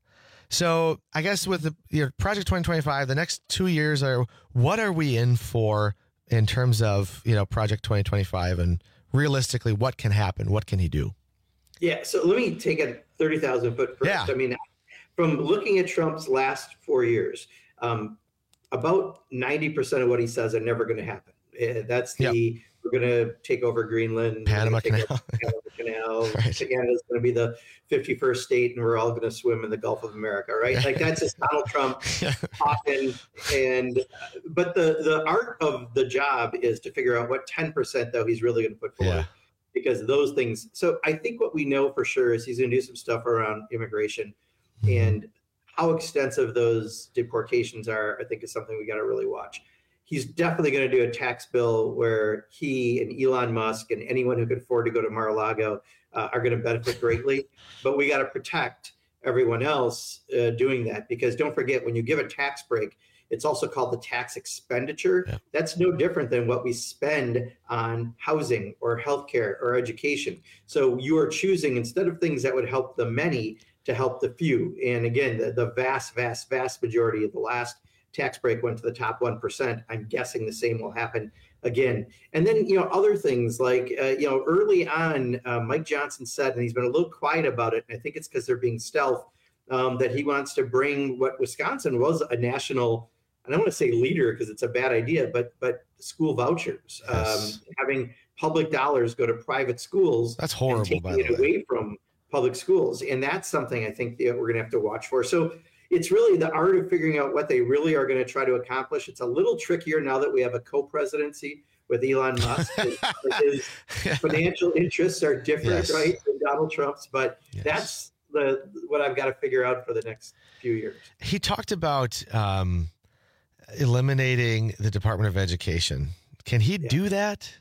So I guess with the you know, Project twenty twenty-five, the next two years are, what are we in for in terms of, you know, Project twenty twenty-five and realistically, what can happen? What can he do? Yeah. So let me take a thirty thousand foot first. Yeah. I mean, from looking at Trump's last four years, um, about ninety percent of what he says are never going to happen. Uh, that's the, yep. we're going to take over Greenland. Panama Canal. Panama Canal. Right. Canada's going to be the fifty-first state and we're all going to swim in the Gulf of America, right? Like that's just Donald Trump talking. And, but the, the art of the job is to figure out what ten percent though he's really going to put forward. Yeah. Because those things. So I think what we know for sure is he's going to do some stuff around immigration. Mm-hmm. And how extensive those deportations are, I think, is something we got to really watch. He's definitely going to do a tax bill where he and Elon Musk and anyone who could afford to go to Mar-a-Lago uh, are going to benefit greatly. But we got to protect everyone else uh, doing that, because don't forget, when you give a tax break, it's also called the tax expenditure. Yeah. That's no different than what we spend on housing or healthcare or education. So you are choosing, instead of things that would help the many, to help the few. And again, the, the vast, vast, vast majority of the last tax break went to the top one percent. I'm guessing the same will happen again. And then, you know, other things like, uh, you know, early on, uh, Mike Johnson said, and he's been a little quiet about it, and I think it's because they're being stealth, um, that he wants to bring what Wisconsin was a national, I don't want to say leader because it's a bad idea, but but school vouchers, yes. um, having public dollars go to private schools. That's horrible, and taking by the it way. away from public schools. And that's something I think that we're going to have to watch for. So it's really the art of figuring out what they really are going to try to accomplish. It's a little trickier now that we have a co-presidency with Elon Musk. His financial interests are different, Yes. right, than Donald Trump's, but Yes. that's the what I've got to figure out for the next few years. He talked about um, eliminating the Department of Education. Can he Yeah. do that?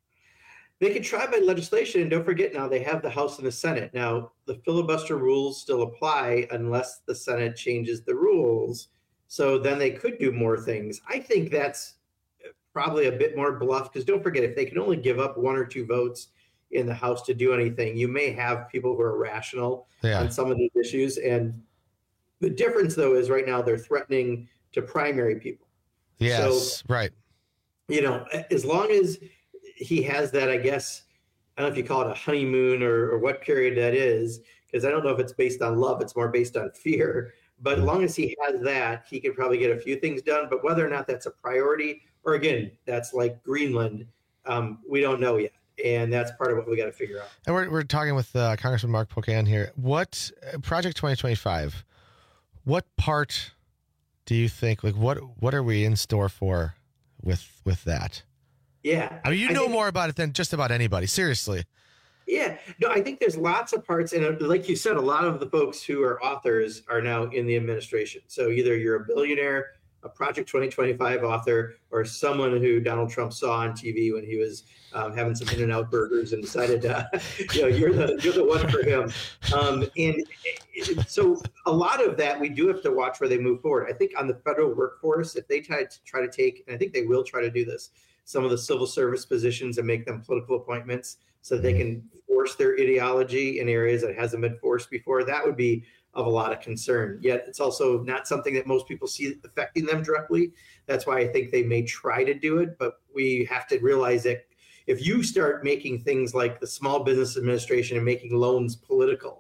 They could try by legislation, and don't forget now they have the House and the Senate. Now, the filibuster rules still apply unless the Senate changes the rules. So then they could do more things. I think that's probably a bit more bluff, because don't forget, if they can only give up one or two votes in the House to do anything, you may have people who are rational Yeah. on some of these issues. And the difference, though, is right now they're threatening to primary people. Yes, right. You know, as long as he has that, I guess, I don't know if you call it a honeymoon or, or what period that is, because I don't know if it's based on love. It's more based on fear. But as long as he has that, he could probably get a few things done. But whether or not that's a priority, or again, that's like Greenland, um, we don't know yet. And that's part of what we got to figure out. And we're, we're talking with uh, Congressman Mark Pocan here. What uh, Project twenty twenty-five, what part do you think, like what, what are we in store for with, with that? Yeah. I mean, you I know think, more about it than just about anybody. Seriously. Yeah. No, I think there's lots of parts. And like you said, a lot of the folks who are authors are now in the administration. So either you're a billionaire, a Project twenty twenty-five author or someone who Donald Trump saw on T V when he was um, having some In-N-Out burgers and decided, uh, you know, you're the you're the one for him. Um, and it, so a lot of that we do have to watch where they move forward. I think on the federal workforce, if they try to try to take, and I think they will try to do this, some of the civil service positions and make them political appointments so that they can force their ideology in areas that hasn't been forced before, that would be of a lot of concern. Yet it's also not something that most people see affecting them directly. That's why I think they may try to do it, but we have to realize that if you start making things like the Small Business Administration and making loans political,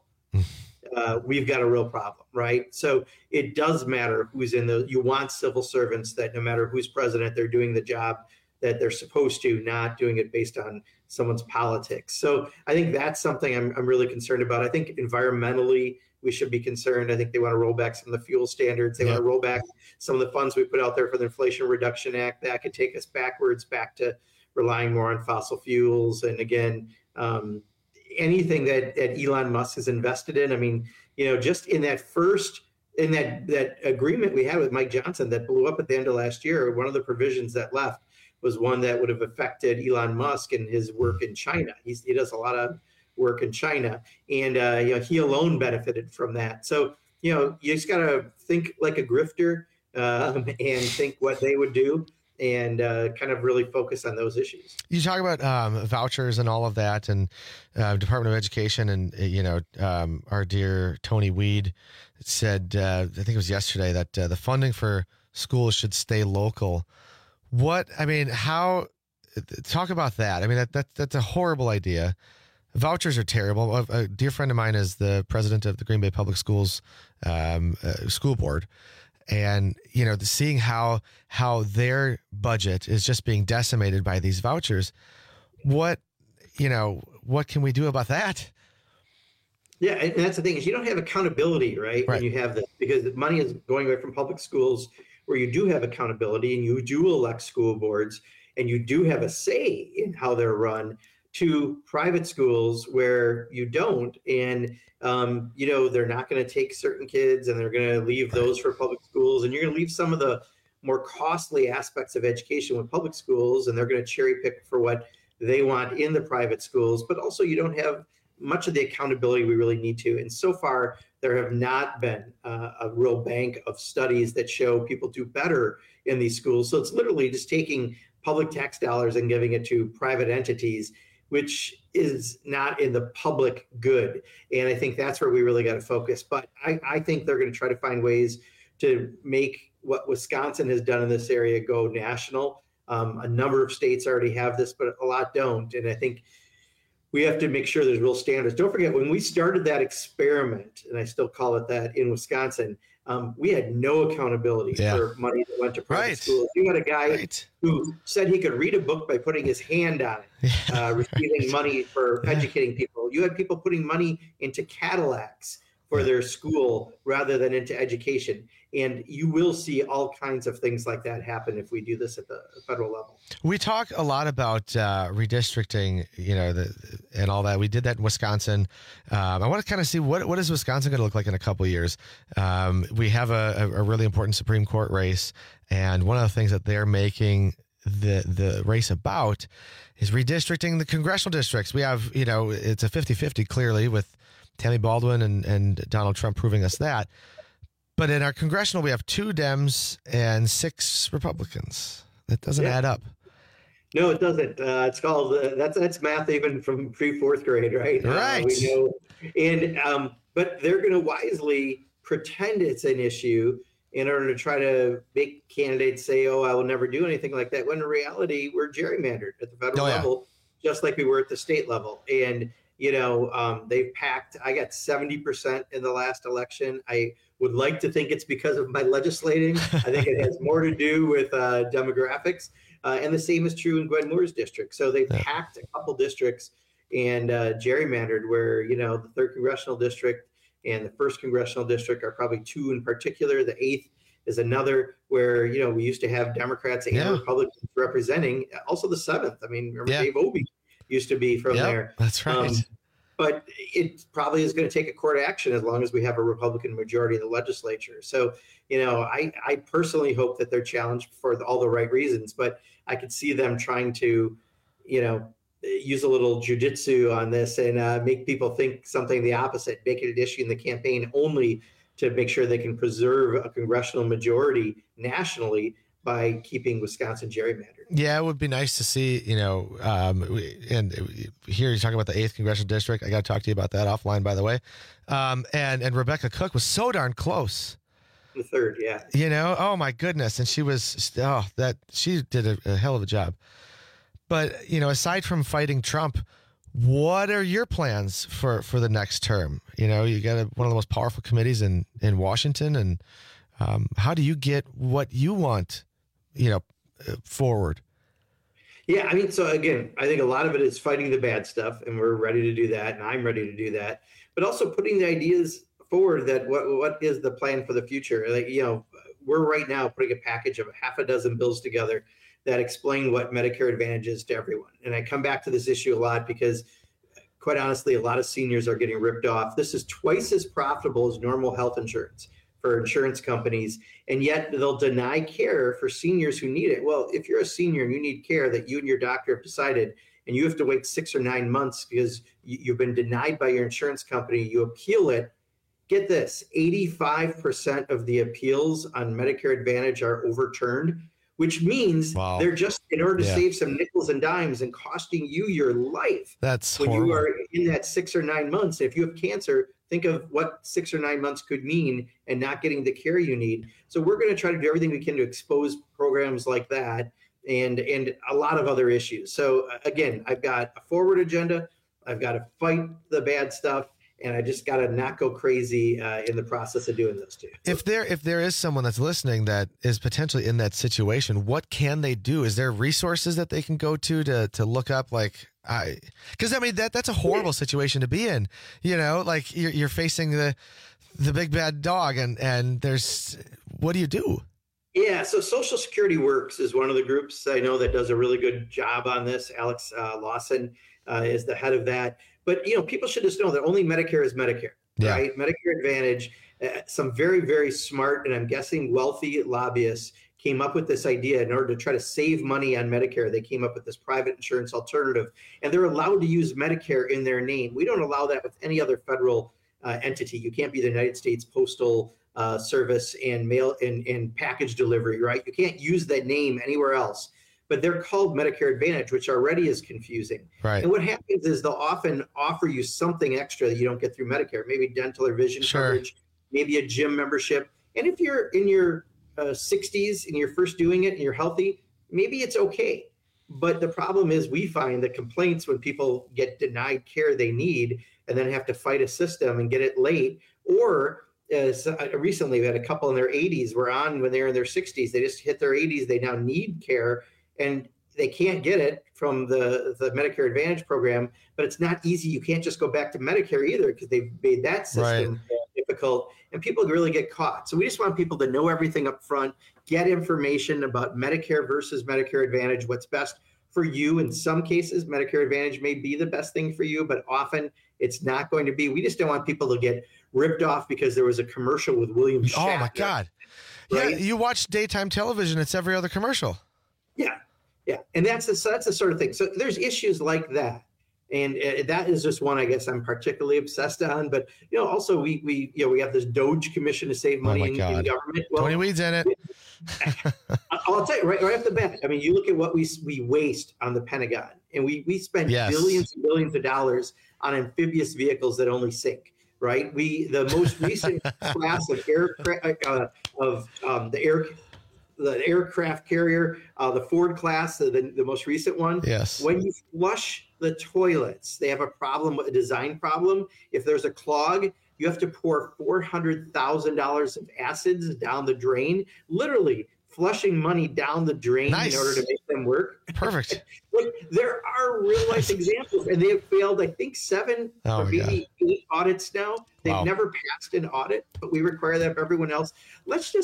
uh, we've got a real problem, right? So it does matter who's in the, you want civil servants that no matter who's president, they're doing the job that they're supposed to, not doing it based on someone's politics. So I think that's something I'm, I'm really concerned about. I think environmentally, we should be concerned. I think they want to roll back some of the fuel standards. They yeah. want to roll back some of the funds we put out there for the Inflation Reduction Act. That could take us backwards, back to relying more on fossil fuels. And again, um, anything that, that Elon Musk has invested in. I mean, you know, just in that first, in that, that agreement we had with Mike Johnson that blew up at the end of last year, one of the provisions that left was one that would have affected Elon Musk and his work in China. He's, he does a lot of work in China, and uh, you know, he alone benefited from that. So, you know, you just got to think like a grifter um, and think what they would do, and uh, kind of really focus on those issues. You talk about um, vouchers and all of that, and uh, Department of Education, and you know, um, our dear Tony Weed said, uh, I think it was yesterday, that uh, the funding for schools should stay local. What I mean, how talk about that? I mean, that, that that's a horrible idea. Vouchers are terrible. A, a dear friend of mine is the president of the Green Bay Public Schools um, uh, school board. And, you know, seeing how how their budget is just being decimated by these vouchers, what, you know, what can we do about that? Yeah, and that's the thing is you don't have accountability, right, right. when you have this, because the money is going away from public schools where you do have accountability and you do elect school boards and you do have a say in how they're run, to private schools where you don't. And, um, you know, they're not going to take certain kids and they're going to leave those for public schools. And you're going to leave some of the more costly aspects of education with public schools, and they're going to cherry pick for what they want in the private schools. But also you don't have much of the accountability we really need to. And so far, there have not been uh, a real bank of studies that show people do better in these schools. So it's literally just taking public tax dollars and giving it to private entities, which is not in the public good. And I think that's where we really got to focus. But I, I think they're going to try to find ways to make what Wisconsin has done in this area go national. Um, a number of states already have this, but a lot don't. And I think we have to make sure there's real standards. Don't forget, when we started that experiment, and I still call it that, in Wisconsin, um, we had no accountability yeah. for money that went to private right. schools. You had a guy right. who said he could read a book by putting his hand on it, yeah. uh, receiving money for yeah. educating people. You had people putting money into Cadillacs for their school rather than into education. And you will see all kinds of things like that happen if we do this at the federal level. We talk a lot about uh, redistricting, you know, the, and all that. We did that in Wisconsin. Um, I want to kind of see what what is Wisconsin going to look like in a couple of years. Um, we have a, a really important Supreme Court race, and one of the things that they're making the the race about is redistricting the congressional districts. We have, you know, it's a fifty-fifty clearly, with Tammy Baldwin and, and Donald Trump proving us that. But in our congressional, we have two Dems and six Republicans. That doesn't yeah. add up. No, it doesn't. Uh, it's called, uh, that's that's math even from pre-fourth grade, right? Right. Uh, we know. And, um, but they're going to wisely pretend it's an issue in order to try to make candidates say, oh, I will never do anything like that. When in reality, we're gerrymandered at the federal oh, yeah. level, just like we were at the state level. And, you know, um, they've packed, I got seventy percent in the last election. I would like to think it's because of my legislating. I think it has more to do with uh, demographics. Uh, and the same is true in Gwen Moore's district. So they yeah. packed a couple districts and uh, gerrymandered where, you know, the third congressional district and the first congressional district are probably two in particular. The eighth is another where, you know, we used to have Democrats and yeah. Republicans representing. Also the seventh. I mean, remember yeah. Dave Obey used to be from yep, there. That's right. Um, but it probably is going to take a court action as long as we have a Republican majority in the legislature. So, you know, I, I personally hope that they're challenged for all the right reasons, but I could see them trying to, you know, use a little jujitsu on this and uh, make people think something the opposite, make it an issue in the campaign only to make sure they can preserve a congressional majority nationally by keeping Wisconsin gerrymandered. Yeah, it would be nice to see, you know, um, and here you're talking about the eighth congressional district. I got to talk to you about that offline, by the way. Um, and, and Rebecca Cook was so darn close. The third, yeah. You know, oh my goodness. And she was, oh, that she did a, a hell of a job. But, you know, aside from fighting Trump, what are your plans for, for the next term? You know, you got a, one of the most powerful committees in, in Washington. And um, how do you get what you want, you know, forward? Yeah, I mean, so again, I think a lot of it is fighting the bad stuff, and we're ready to do that, and I'm ready to do that. But also putting the ideas forward that what what is the plan for the future? Like, you know, we're right now putting a package of half a dozen bills together that explain what Medicare Advantage is to everyone. And I come back to this issue a lot because, quite honestly, a lot of seniors are getting ripped off. This is twice as profitable as normal health insurance for insurance companies, and yet they'll deny care for seniors who need it. Well, if you're a senior and you need care that you and your doctor have decided, and you have to wait six or nine months because you've been denied by your insurance company, you appeal it. Get this, eighty-five percent of the appeals on Medicare Advantage are overturned, which means wow. they're just in order to yeah. save some nickels and dimes and costing you your life. That's when horrible. You are in that six or nine months. If you have cancer, think of what six or nine months could mean and not getting the care you need. So we're going to try to do everything we can to expose programs like that and and a lot of other issues. So again, I've got a forward agenda. I've got to fight the bad stuff. And I just got to not go crazy uh, in the process of doing those two. If there, if there is someone that's listening that is potentially in that situation, what can they do? Is there resources that they can go to to to look up? Like, I, because I mean that that's a horrible yeah. situation to be in. You know, like you're you're facing the the big bad dog, and and there's what do you do? Yeah, so Social Security Works is one of the groups I know that does a really good job on this. Alex uh, Lawson uh, is the head of that. But, you know, people should just know that only Medicare is Medicare, yeah. right? Medicare Advantage, uh, some very, very smart, and I'm guessing wealthy lobbyists came up with this idea in order to try to save money on Medicare. They came up with this private insurance alternative, and they're allowed to use Medicare in their name. We don't allow that with any other federal uh, entity. You can't be the United States Postal uh, Service and mail and, and package delivery, right? You can't use that name anywhere else. But they're called Medicare Advantage, which already is confusing. Right. And what happens is they'll often offer you something extra that you don't get through Medicare, maybe dental or vision sure. coverage, maybe a gym membership. And if you're in your uh, sixties and you're first doing it and you're healthy, maybe it's okay. But the problem is we find that complaints when people get denied care they need and then have to fight a system and get it late, or uh, so recently we had a couple in their eighties were on when they're in their sixties. They just hit their eighties. They now need care. And they can't get it from the, the Medicare Advantage program, but it's not easy. You can't just go back to Medicare either because they've made that system right. difficult, and people really get caught. So we just want people to know everything up front, get information about Medicare versus Medicare Advantage, what's best for you. In some cases, Medicare Advantage may be the best thing for you, but often it's not going to be. We just don't want people to get ripped off because there was a commercial with William Shatner. Oh, my God. Right? Yeah, you watch daytime television, it's every other commercial. Yeah. Yeah, and that's the, so that's the sort of thing. So there's issues like that, and uh, that is just one I guess I'm particularly obsessed on. But you know, also we we you know we have this Doge Commission to save money oh in, in government. Well, Tony Weed's in it. I'll tell you right, right off the bat. I mean, you look at what we we waste on the Pentagon, and we we spend yes. billions and billions of dollars on amphibious vehicles that only sink. Right? We the most recent class of aircraft uh, of um, the air. the aircraft carrier, uh, the Ford class, the, the most recent one. Yes. When you flush the toilets, they have a problem, a design problem. If there's a clog, you have to pour four hundred thousand dollars of acids down the drain, literally flushing money down the drain nice. in order to make them work. Perfect. Like, there are real life examples, and they have failed, I think, seven oh or maybe eight audits now. They've wow. never passed an audit, but we require that of everyone else. Let's just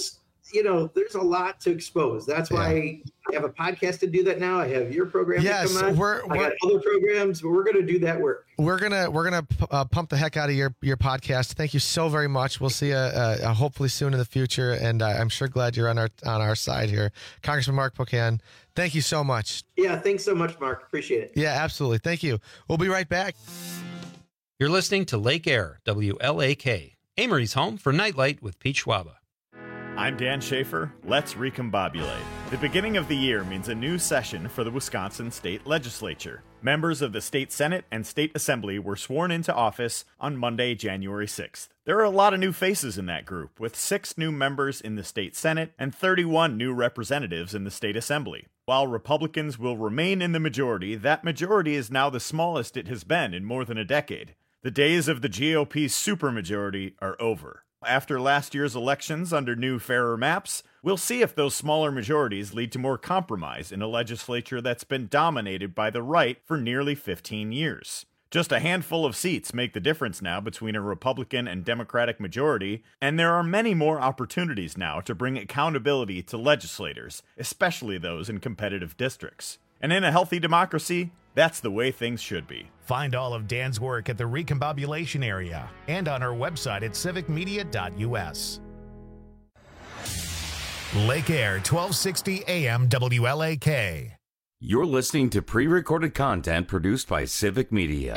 you know, there's a lot to expose. That's why yeah. I have a podcast to do that now. I have your program yes, to come on. We're, I we're, got other programs, but we're going to do that work. We're gonna we're gonna uh, pump the heck out of your your podcast. Thank you so very much. We'll see you uh, uh, hopefully soon in the future, and uh, I'm sure glad you're on our on our side here, Congressman Mark Pocan. Thank you so much. Yeah, thanks so much, Mark. Appreciate it. Yeah, absolutely. Thank you. We'll be right back. You're listening to Lake Air, W L A K, Amory's home for Nightlight with Pete Schwaba. I'm Dan Schaefer. Let's recombobulate. The beginning of the year means a new session for the Wisconsin State Legislature. Members of the State Senate and State Assembly were sworn into office on Monday, January sixth. There are a lot of new faces in that group, with six new members in the State Senate and thirty-one new representatives in the State Assembly. While Republicans will remain in the majority, that majority is now the smallest it has been in more than a decade. The days of the G O P supermajority are over. After last year's elections under new, fairer maps, we'll see if those smaller majorities lead to more compromise in a legislature that's been dominated by the right for nearly fifteen years. Just a handful of seats make the difference now between a Republican and Democratic majority, and there are many more opportunities now to bring accountability to legislators, especially those in competitive districts. And in a healthy democracy, that's the way things should be. Find all of Dan's work at the Recombobulation Area and on our website at civic media dot U S. Lake Air, twelve sixty A M W L A K. You're listening to pre-recorded content produced by Civic Media.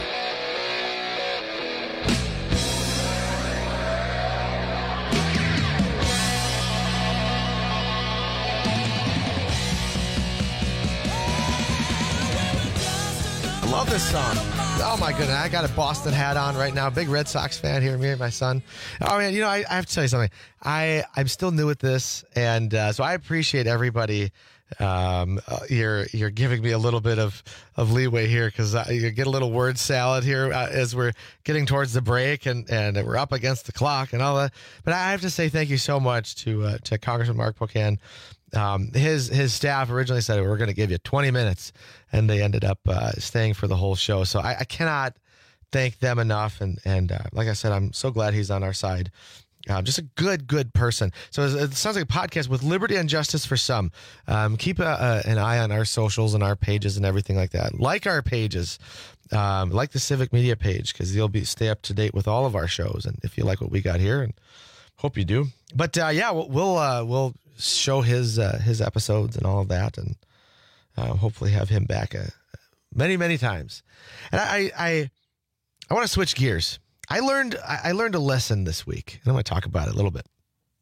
I love this song. Oh my goodness, I got a Boston hat on right now. Big Red Sox fan here, me and my son. Oh man, you know, I, I have to tell you something. I, I'm still new at this, and uh, so I appreciate everybody. Um, uh, you're you're giving me a little bit of, of leeway here because you get a little word salad here uh, as we're getting towards the break and, and we're up against the clock and all that. But I have to say thank you so much to uh, to Congressman Mark Pocan. Um, his his staff originally said we're going to give you twenty minutes, and they ended up uh, staying for the whole show. So I, I cannot thank them enough. And and uh, like I said, I'm so glad he's on our side. Uh, just a good, good person. So it sounds like a podcast with liberty and justice for some. Um, keep a, a, an eye on our socials and our pages and everything like that. Like our pages, um, like the Civic Media page, because you'll be stay up to date with all of our shows. And if you like what we got here, and hope you do. But uh, yeah, we'll we'll, uh, we'll show his uh, his episodes and all of that, and uh, hopefully have him back uh, many, many times. And I I, I want to switch gears. I learned I learned a lesson this week, and I'm going to talk about it a little bit.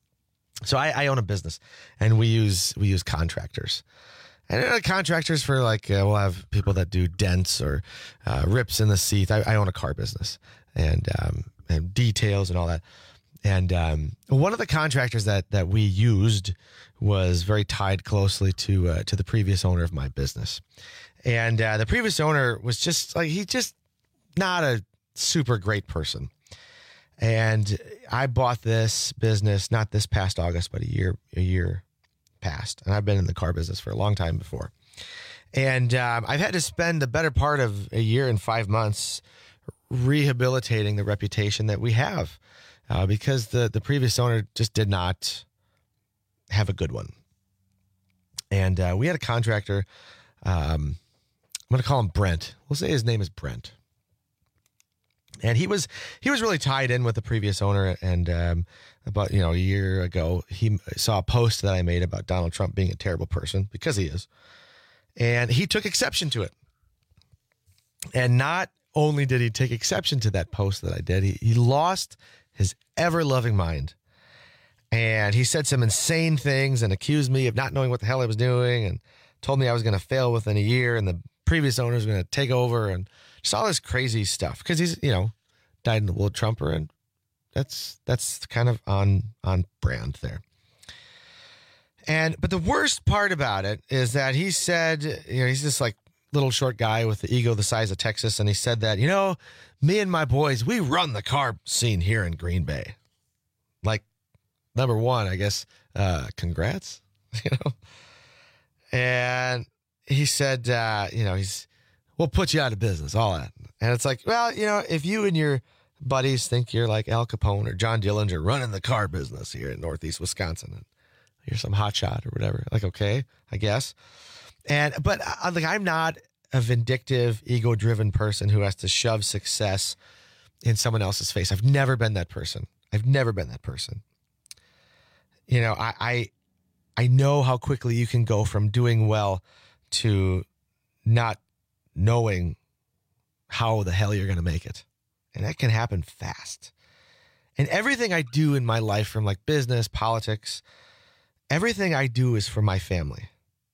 So I, I own a business, and we use we use contractors, and uh, contractors for like uh, we'll have people that do dents or uh, rips in the seat. I, I own a car business, and um, and details and all that. And um, one of the contractors that that we used was very tied closely to uh, to the previous owner of my business, and uh, the previous owner was just like he just not a super great person. And I bought this business not this past August, but a year a year past. And I've been in the car business for a long time before. And um, I've had to spend the better part of a year and five months rehabilitating the reputation that we have uh, because the, the previous owner just did not have a good one. And uh, we had a contractor. Um, I'm going to call him Brent. We'll say his name is Brent. And he was he was really tied in with the previous owner. And um, about you know a year ago, he saw a post that I made about Donald Trump being a terrible person, because he is. And he took exception to it. And not only did he take exception to that post that I did, he, he lost his ever-loving mind. And he said some insane things and accused me of not knowing what the hell I was doing, and told me I was going to fail within a year and the previous owner was going to take over, and just all this crazy stuff, because he's, you know, died in the wool Trumper, and that's that's kind of on on brand there. And but the worst part about it is that he said, you know, he's this like little short guy with the ego the size of Texas, and he said that, you know, me and my boys, we run the car scene here in Green Bay. Like, number one, I guess, uh, congrats, you know. And he said, uh, you know, he's, we'll put you out of business, all that. And it's like, well, you know, if you and your buddies think you're like Al Capone or John Dillinger running the car business here in Northeast Wisconsin, you're some hotshot or whatever. Like, okay, I guess. And but uh, like I'm not a vindictive, ego-driven person who has to shove success in someone else's face. I've never been that person. I've never been that person. You know, I I, I know how quickly you can go from doing well to not knowing how the hell you're going to make it. And that can happen fast. And everything I do in my life, from like business, politics, everything I do is for my family.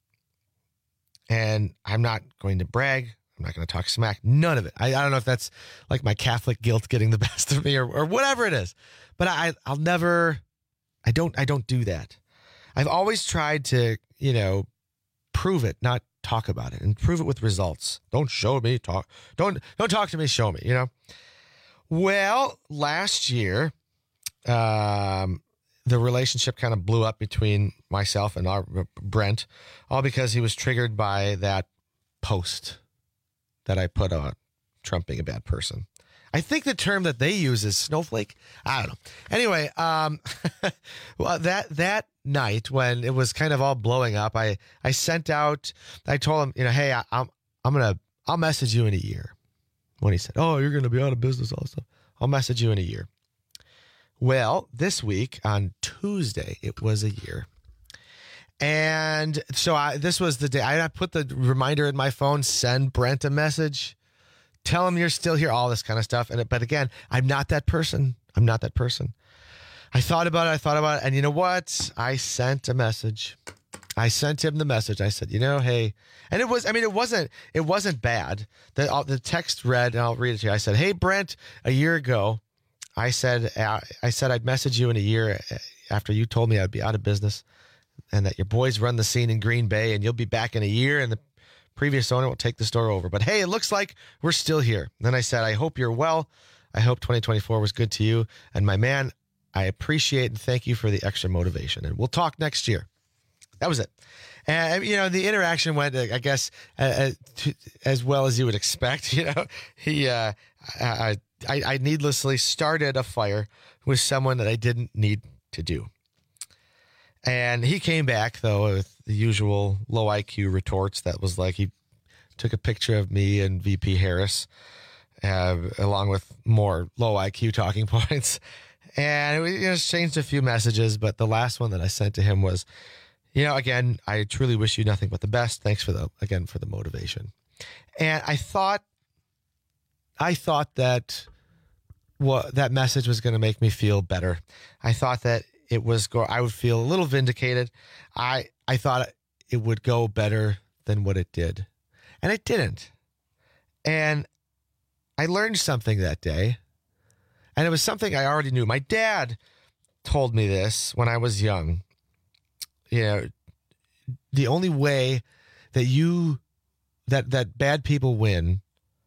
And I'm not going to brag. I'm not going to talk smack. None of it. I, I don't know if that's like my Catholic guilt getting the best of me or, or whatever it is. But I, I'll never, I don't, I don't do that. I've always tried to, you know, prove it, not talk about it, and prove it with results. Don't show me, talk. Don't, don't talk to me, show me, you know? Well, last year, um, the relationship kind of blew up between myself and our Brent, all because he was triggered by that post that I put on Trump being a bad person. I think the term that they use is snowflake. I don't know. Anyway, um, well, that that night when it was kind of all blowing up, I I sent out. I told him, you know, hey, I, I'm I'm gonna I'll message you in a year. When he said, "Oh, you're gonna be out of business also," I'll message you in a year. Well, this week on Tuesday, it was a year. And so I, this was the day I put the reminder in my phone, send Brent a message, tell him you're still here, all this kind of stuff. And but again, I'm not that person. I'm not that person. I thought about it. I thought about it. And you know what? I sent a message. I sent him the message. I said, you know, hey, and it was, I mean, it wasn't, it wasn't bad. The, the text read, and I'll read it to you. I said, hey, Brent, a year ago, I said, I said, I'd message you in a year after you told me I'd be out of business and that your boys run the scene in Green Bay and you'll be back in a year and the previous owner will take the store over. But hey, it looks like we're still here. Then I said, I hope you're well. I hope twenty twenty-four was good to you. And my man, I appreciate and thank you for the extra motivation. And we'll talk next year. That was it. And, you know, the interaction went, I guess, uh, to, as well as you would expect. You know, he, uh, I, I, I needlessly started a fire with someone that I didn't need to do. And he came back, though, with the usual low I Q retorts. That was like he took a picture of me and V P Harris, uh, along with more low I Q talking points. And we just changed a few messages, but the last one that I sent to him was, you know, again, I truly wish you nothing but the best. Thanks for the, again, for the motivation. And I thought, I thought that what that message was going to make me feel better. I thought that it was go. I would feel a little vindicated. I I thought it would go better than what it did, and it didn't. And I learned something that day, and it was something I already knew. My dad told me this when I was young. You know, the only way that you that that bad people win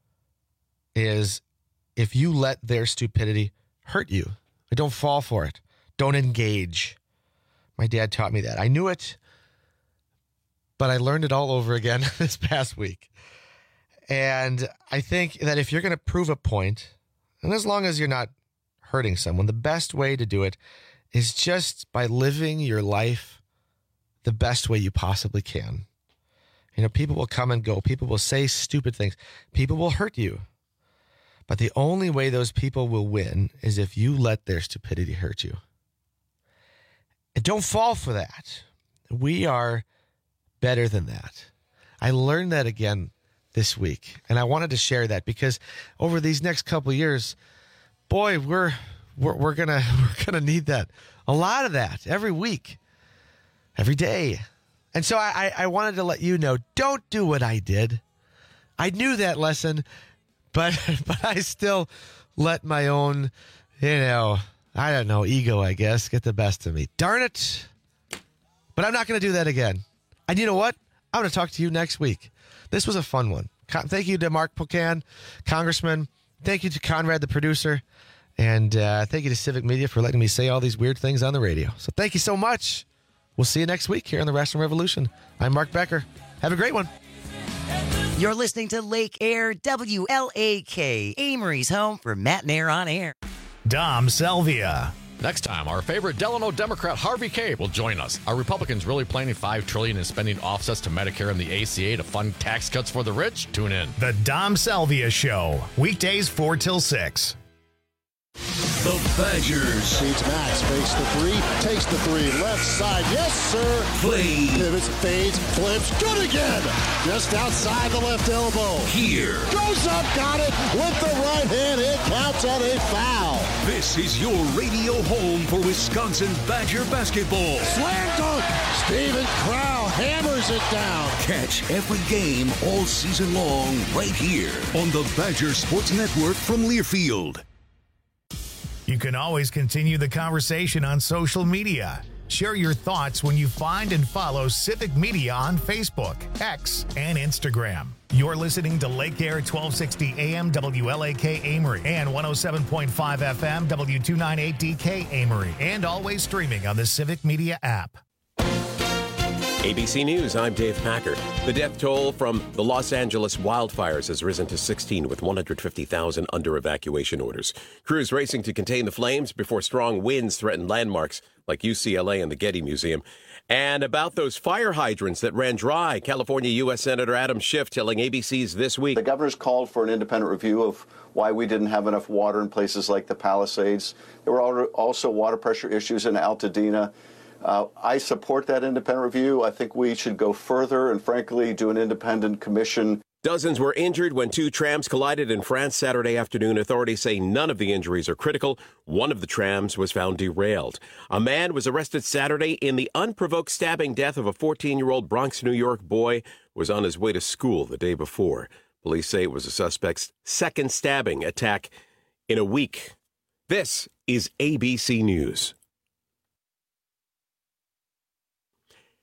is if you let their stupidity hurt you. Don't fall for it. Don't engage. My dad taught me that. I knew it, but I learned it all over again this past week. And I think that if you're going to prove a point, and as long as you're not hurting someone, the best way to do it is just by living your life the best way you possibly can. You know, people will come and go. People will say stupid things. People will hurt you. But the only way those people will win is if you let their stupidity hurt you. And don't fall for that. We are better than that. I learned that again this week, and I wanted to share that because over these next couple of years, boy, we're we're, we're gonna we're gonna need that, a lot of that every week, every day. And so I, I wanted to let you know, don't do what I did. I knew that lesson, but but I still let my own, you know, I don't know, ego, I guess, get the best of me. Darn it. But I'm not going to do that again. And you know what? I'm going to talk to you next week. This was a fun one. Thank you to Mark Pocan, Congressman. Thank you to Conrad, the producer. And uh, thank you to Civic Media for letting me say all these weird things on the radio. So thank you so much. We'll see you next week here on the Rational Revolution. I'm Mark Becker. Have a great one. You're listening to Lake Air, W L A K, Amory's home for Matt and Air on Air. Dom Selvia, Next time, our favorite Delano Democrat Harvey Kaye will join us. Are Republicans really planning five trillion dollars in spending offsets to Medicare and the A C A to fund tax cuts for the rich? Tune in. The Dom Salvia Show, weekdays four till six. The Badgers. Feeds Max, fakes the three, takes the three, left side, yes sir. Play. Pivots, fades, flips, good again. Just outside the left elbow. Here. Goes up, got it, with the right hand, it counts on a foul. This is your radio home for Wisconsin Badger basketball. Slam dunk, Steven Crowl hammers it down. Catch every game all season long right here on the Badger Sports Network from Learfield. You can always continue the conversation on social media. Share your thoughts when you find and follow Civic Media on Facebook, X, and Instagram. You're listening to Lake Air twelve sixty A M W L A K Amory and one oh seven point five F M W two ninety-eight D K Amory, and always streaming on the Civic Media app. A B C News, I'm Dave Packer. The death toll from the Los Angeles wildfires has risen to sixteen, with one hundred fifty thousand under evacuation orders. Crews racing to contain the flames before strong winds threaten landmarks like U C L A and the Getty Museum. And about those fire hydrants that ran dry, California U S Senator Adam Schiff telling A B C's This Week. The governor's called for an independent review of why we didn't have enough water in places like the Palisades. There were also water pressure issues in Altadena. Uh, I support that independent review. I think we should go further and, frankly, do an independent commission. Dozens were injured when two trams collided in France Saturday afternoon. Authorities say none of the injuries are critical. One of the trams was found derailed. A man was arrested Saturday in the unprovoked stabbing death of a fourteen-year-old Bronx, New York boy who was on his way to school the day before. Police say it was the suspect's second stabbing attack in a week. This is A B C News.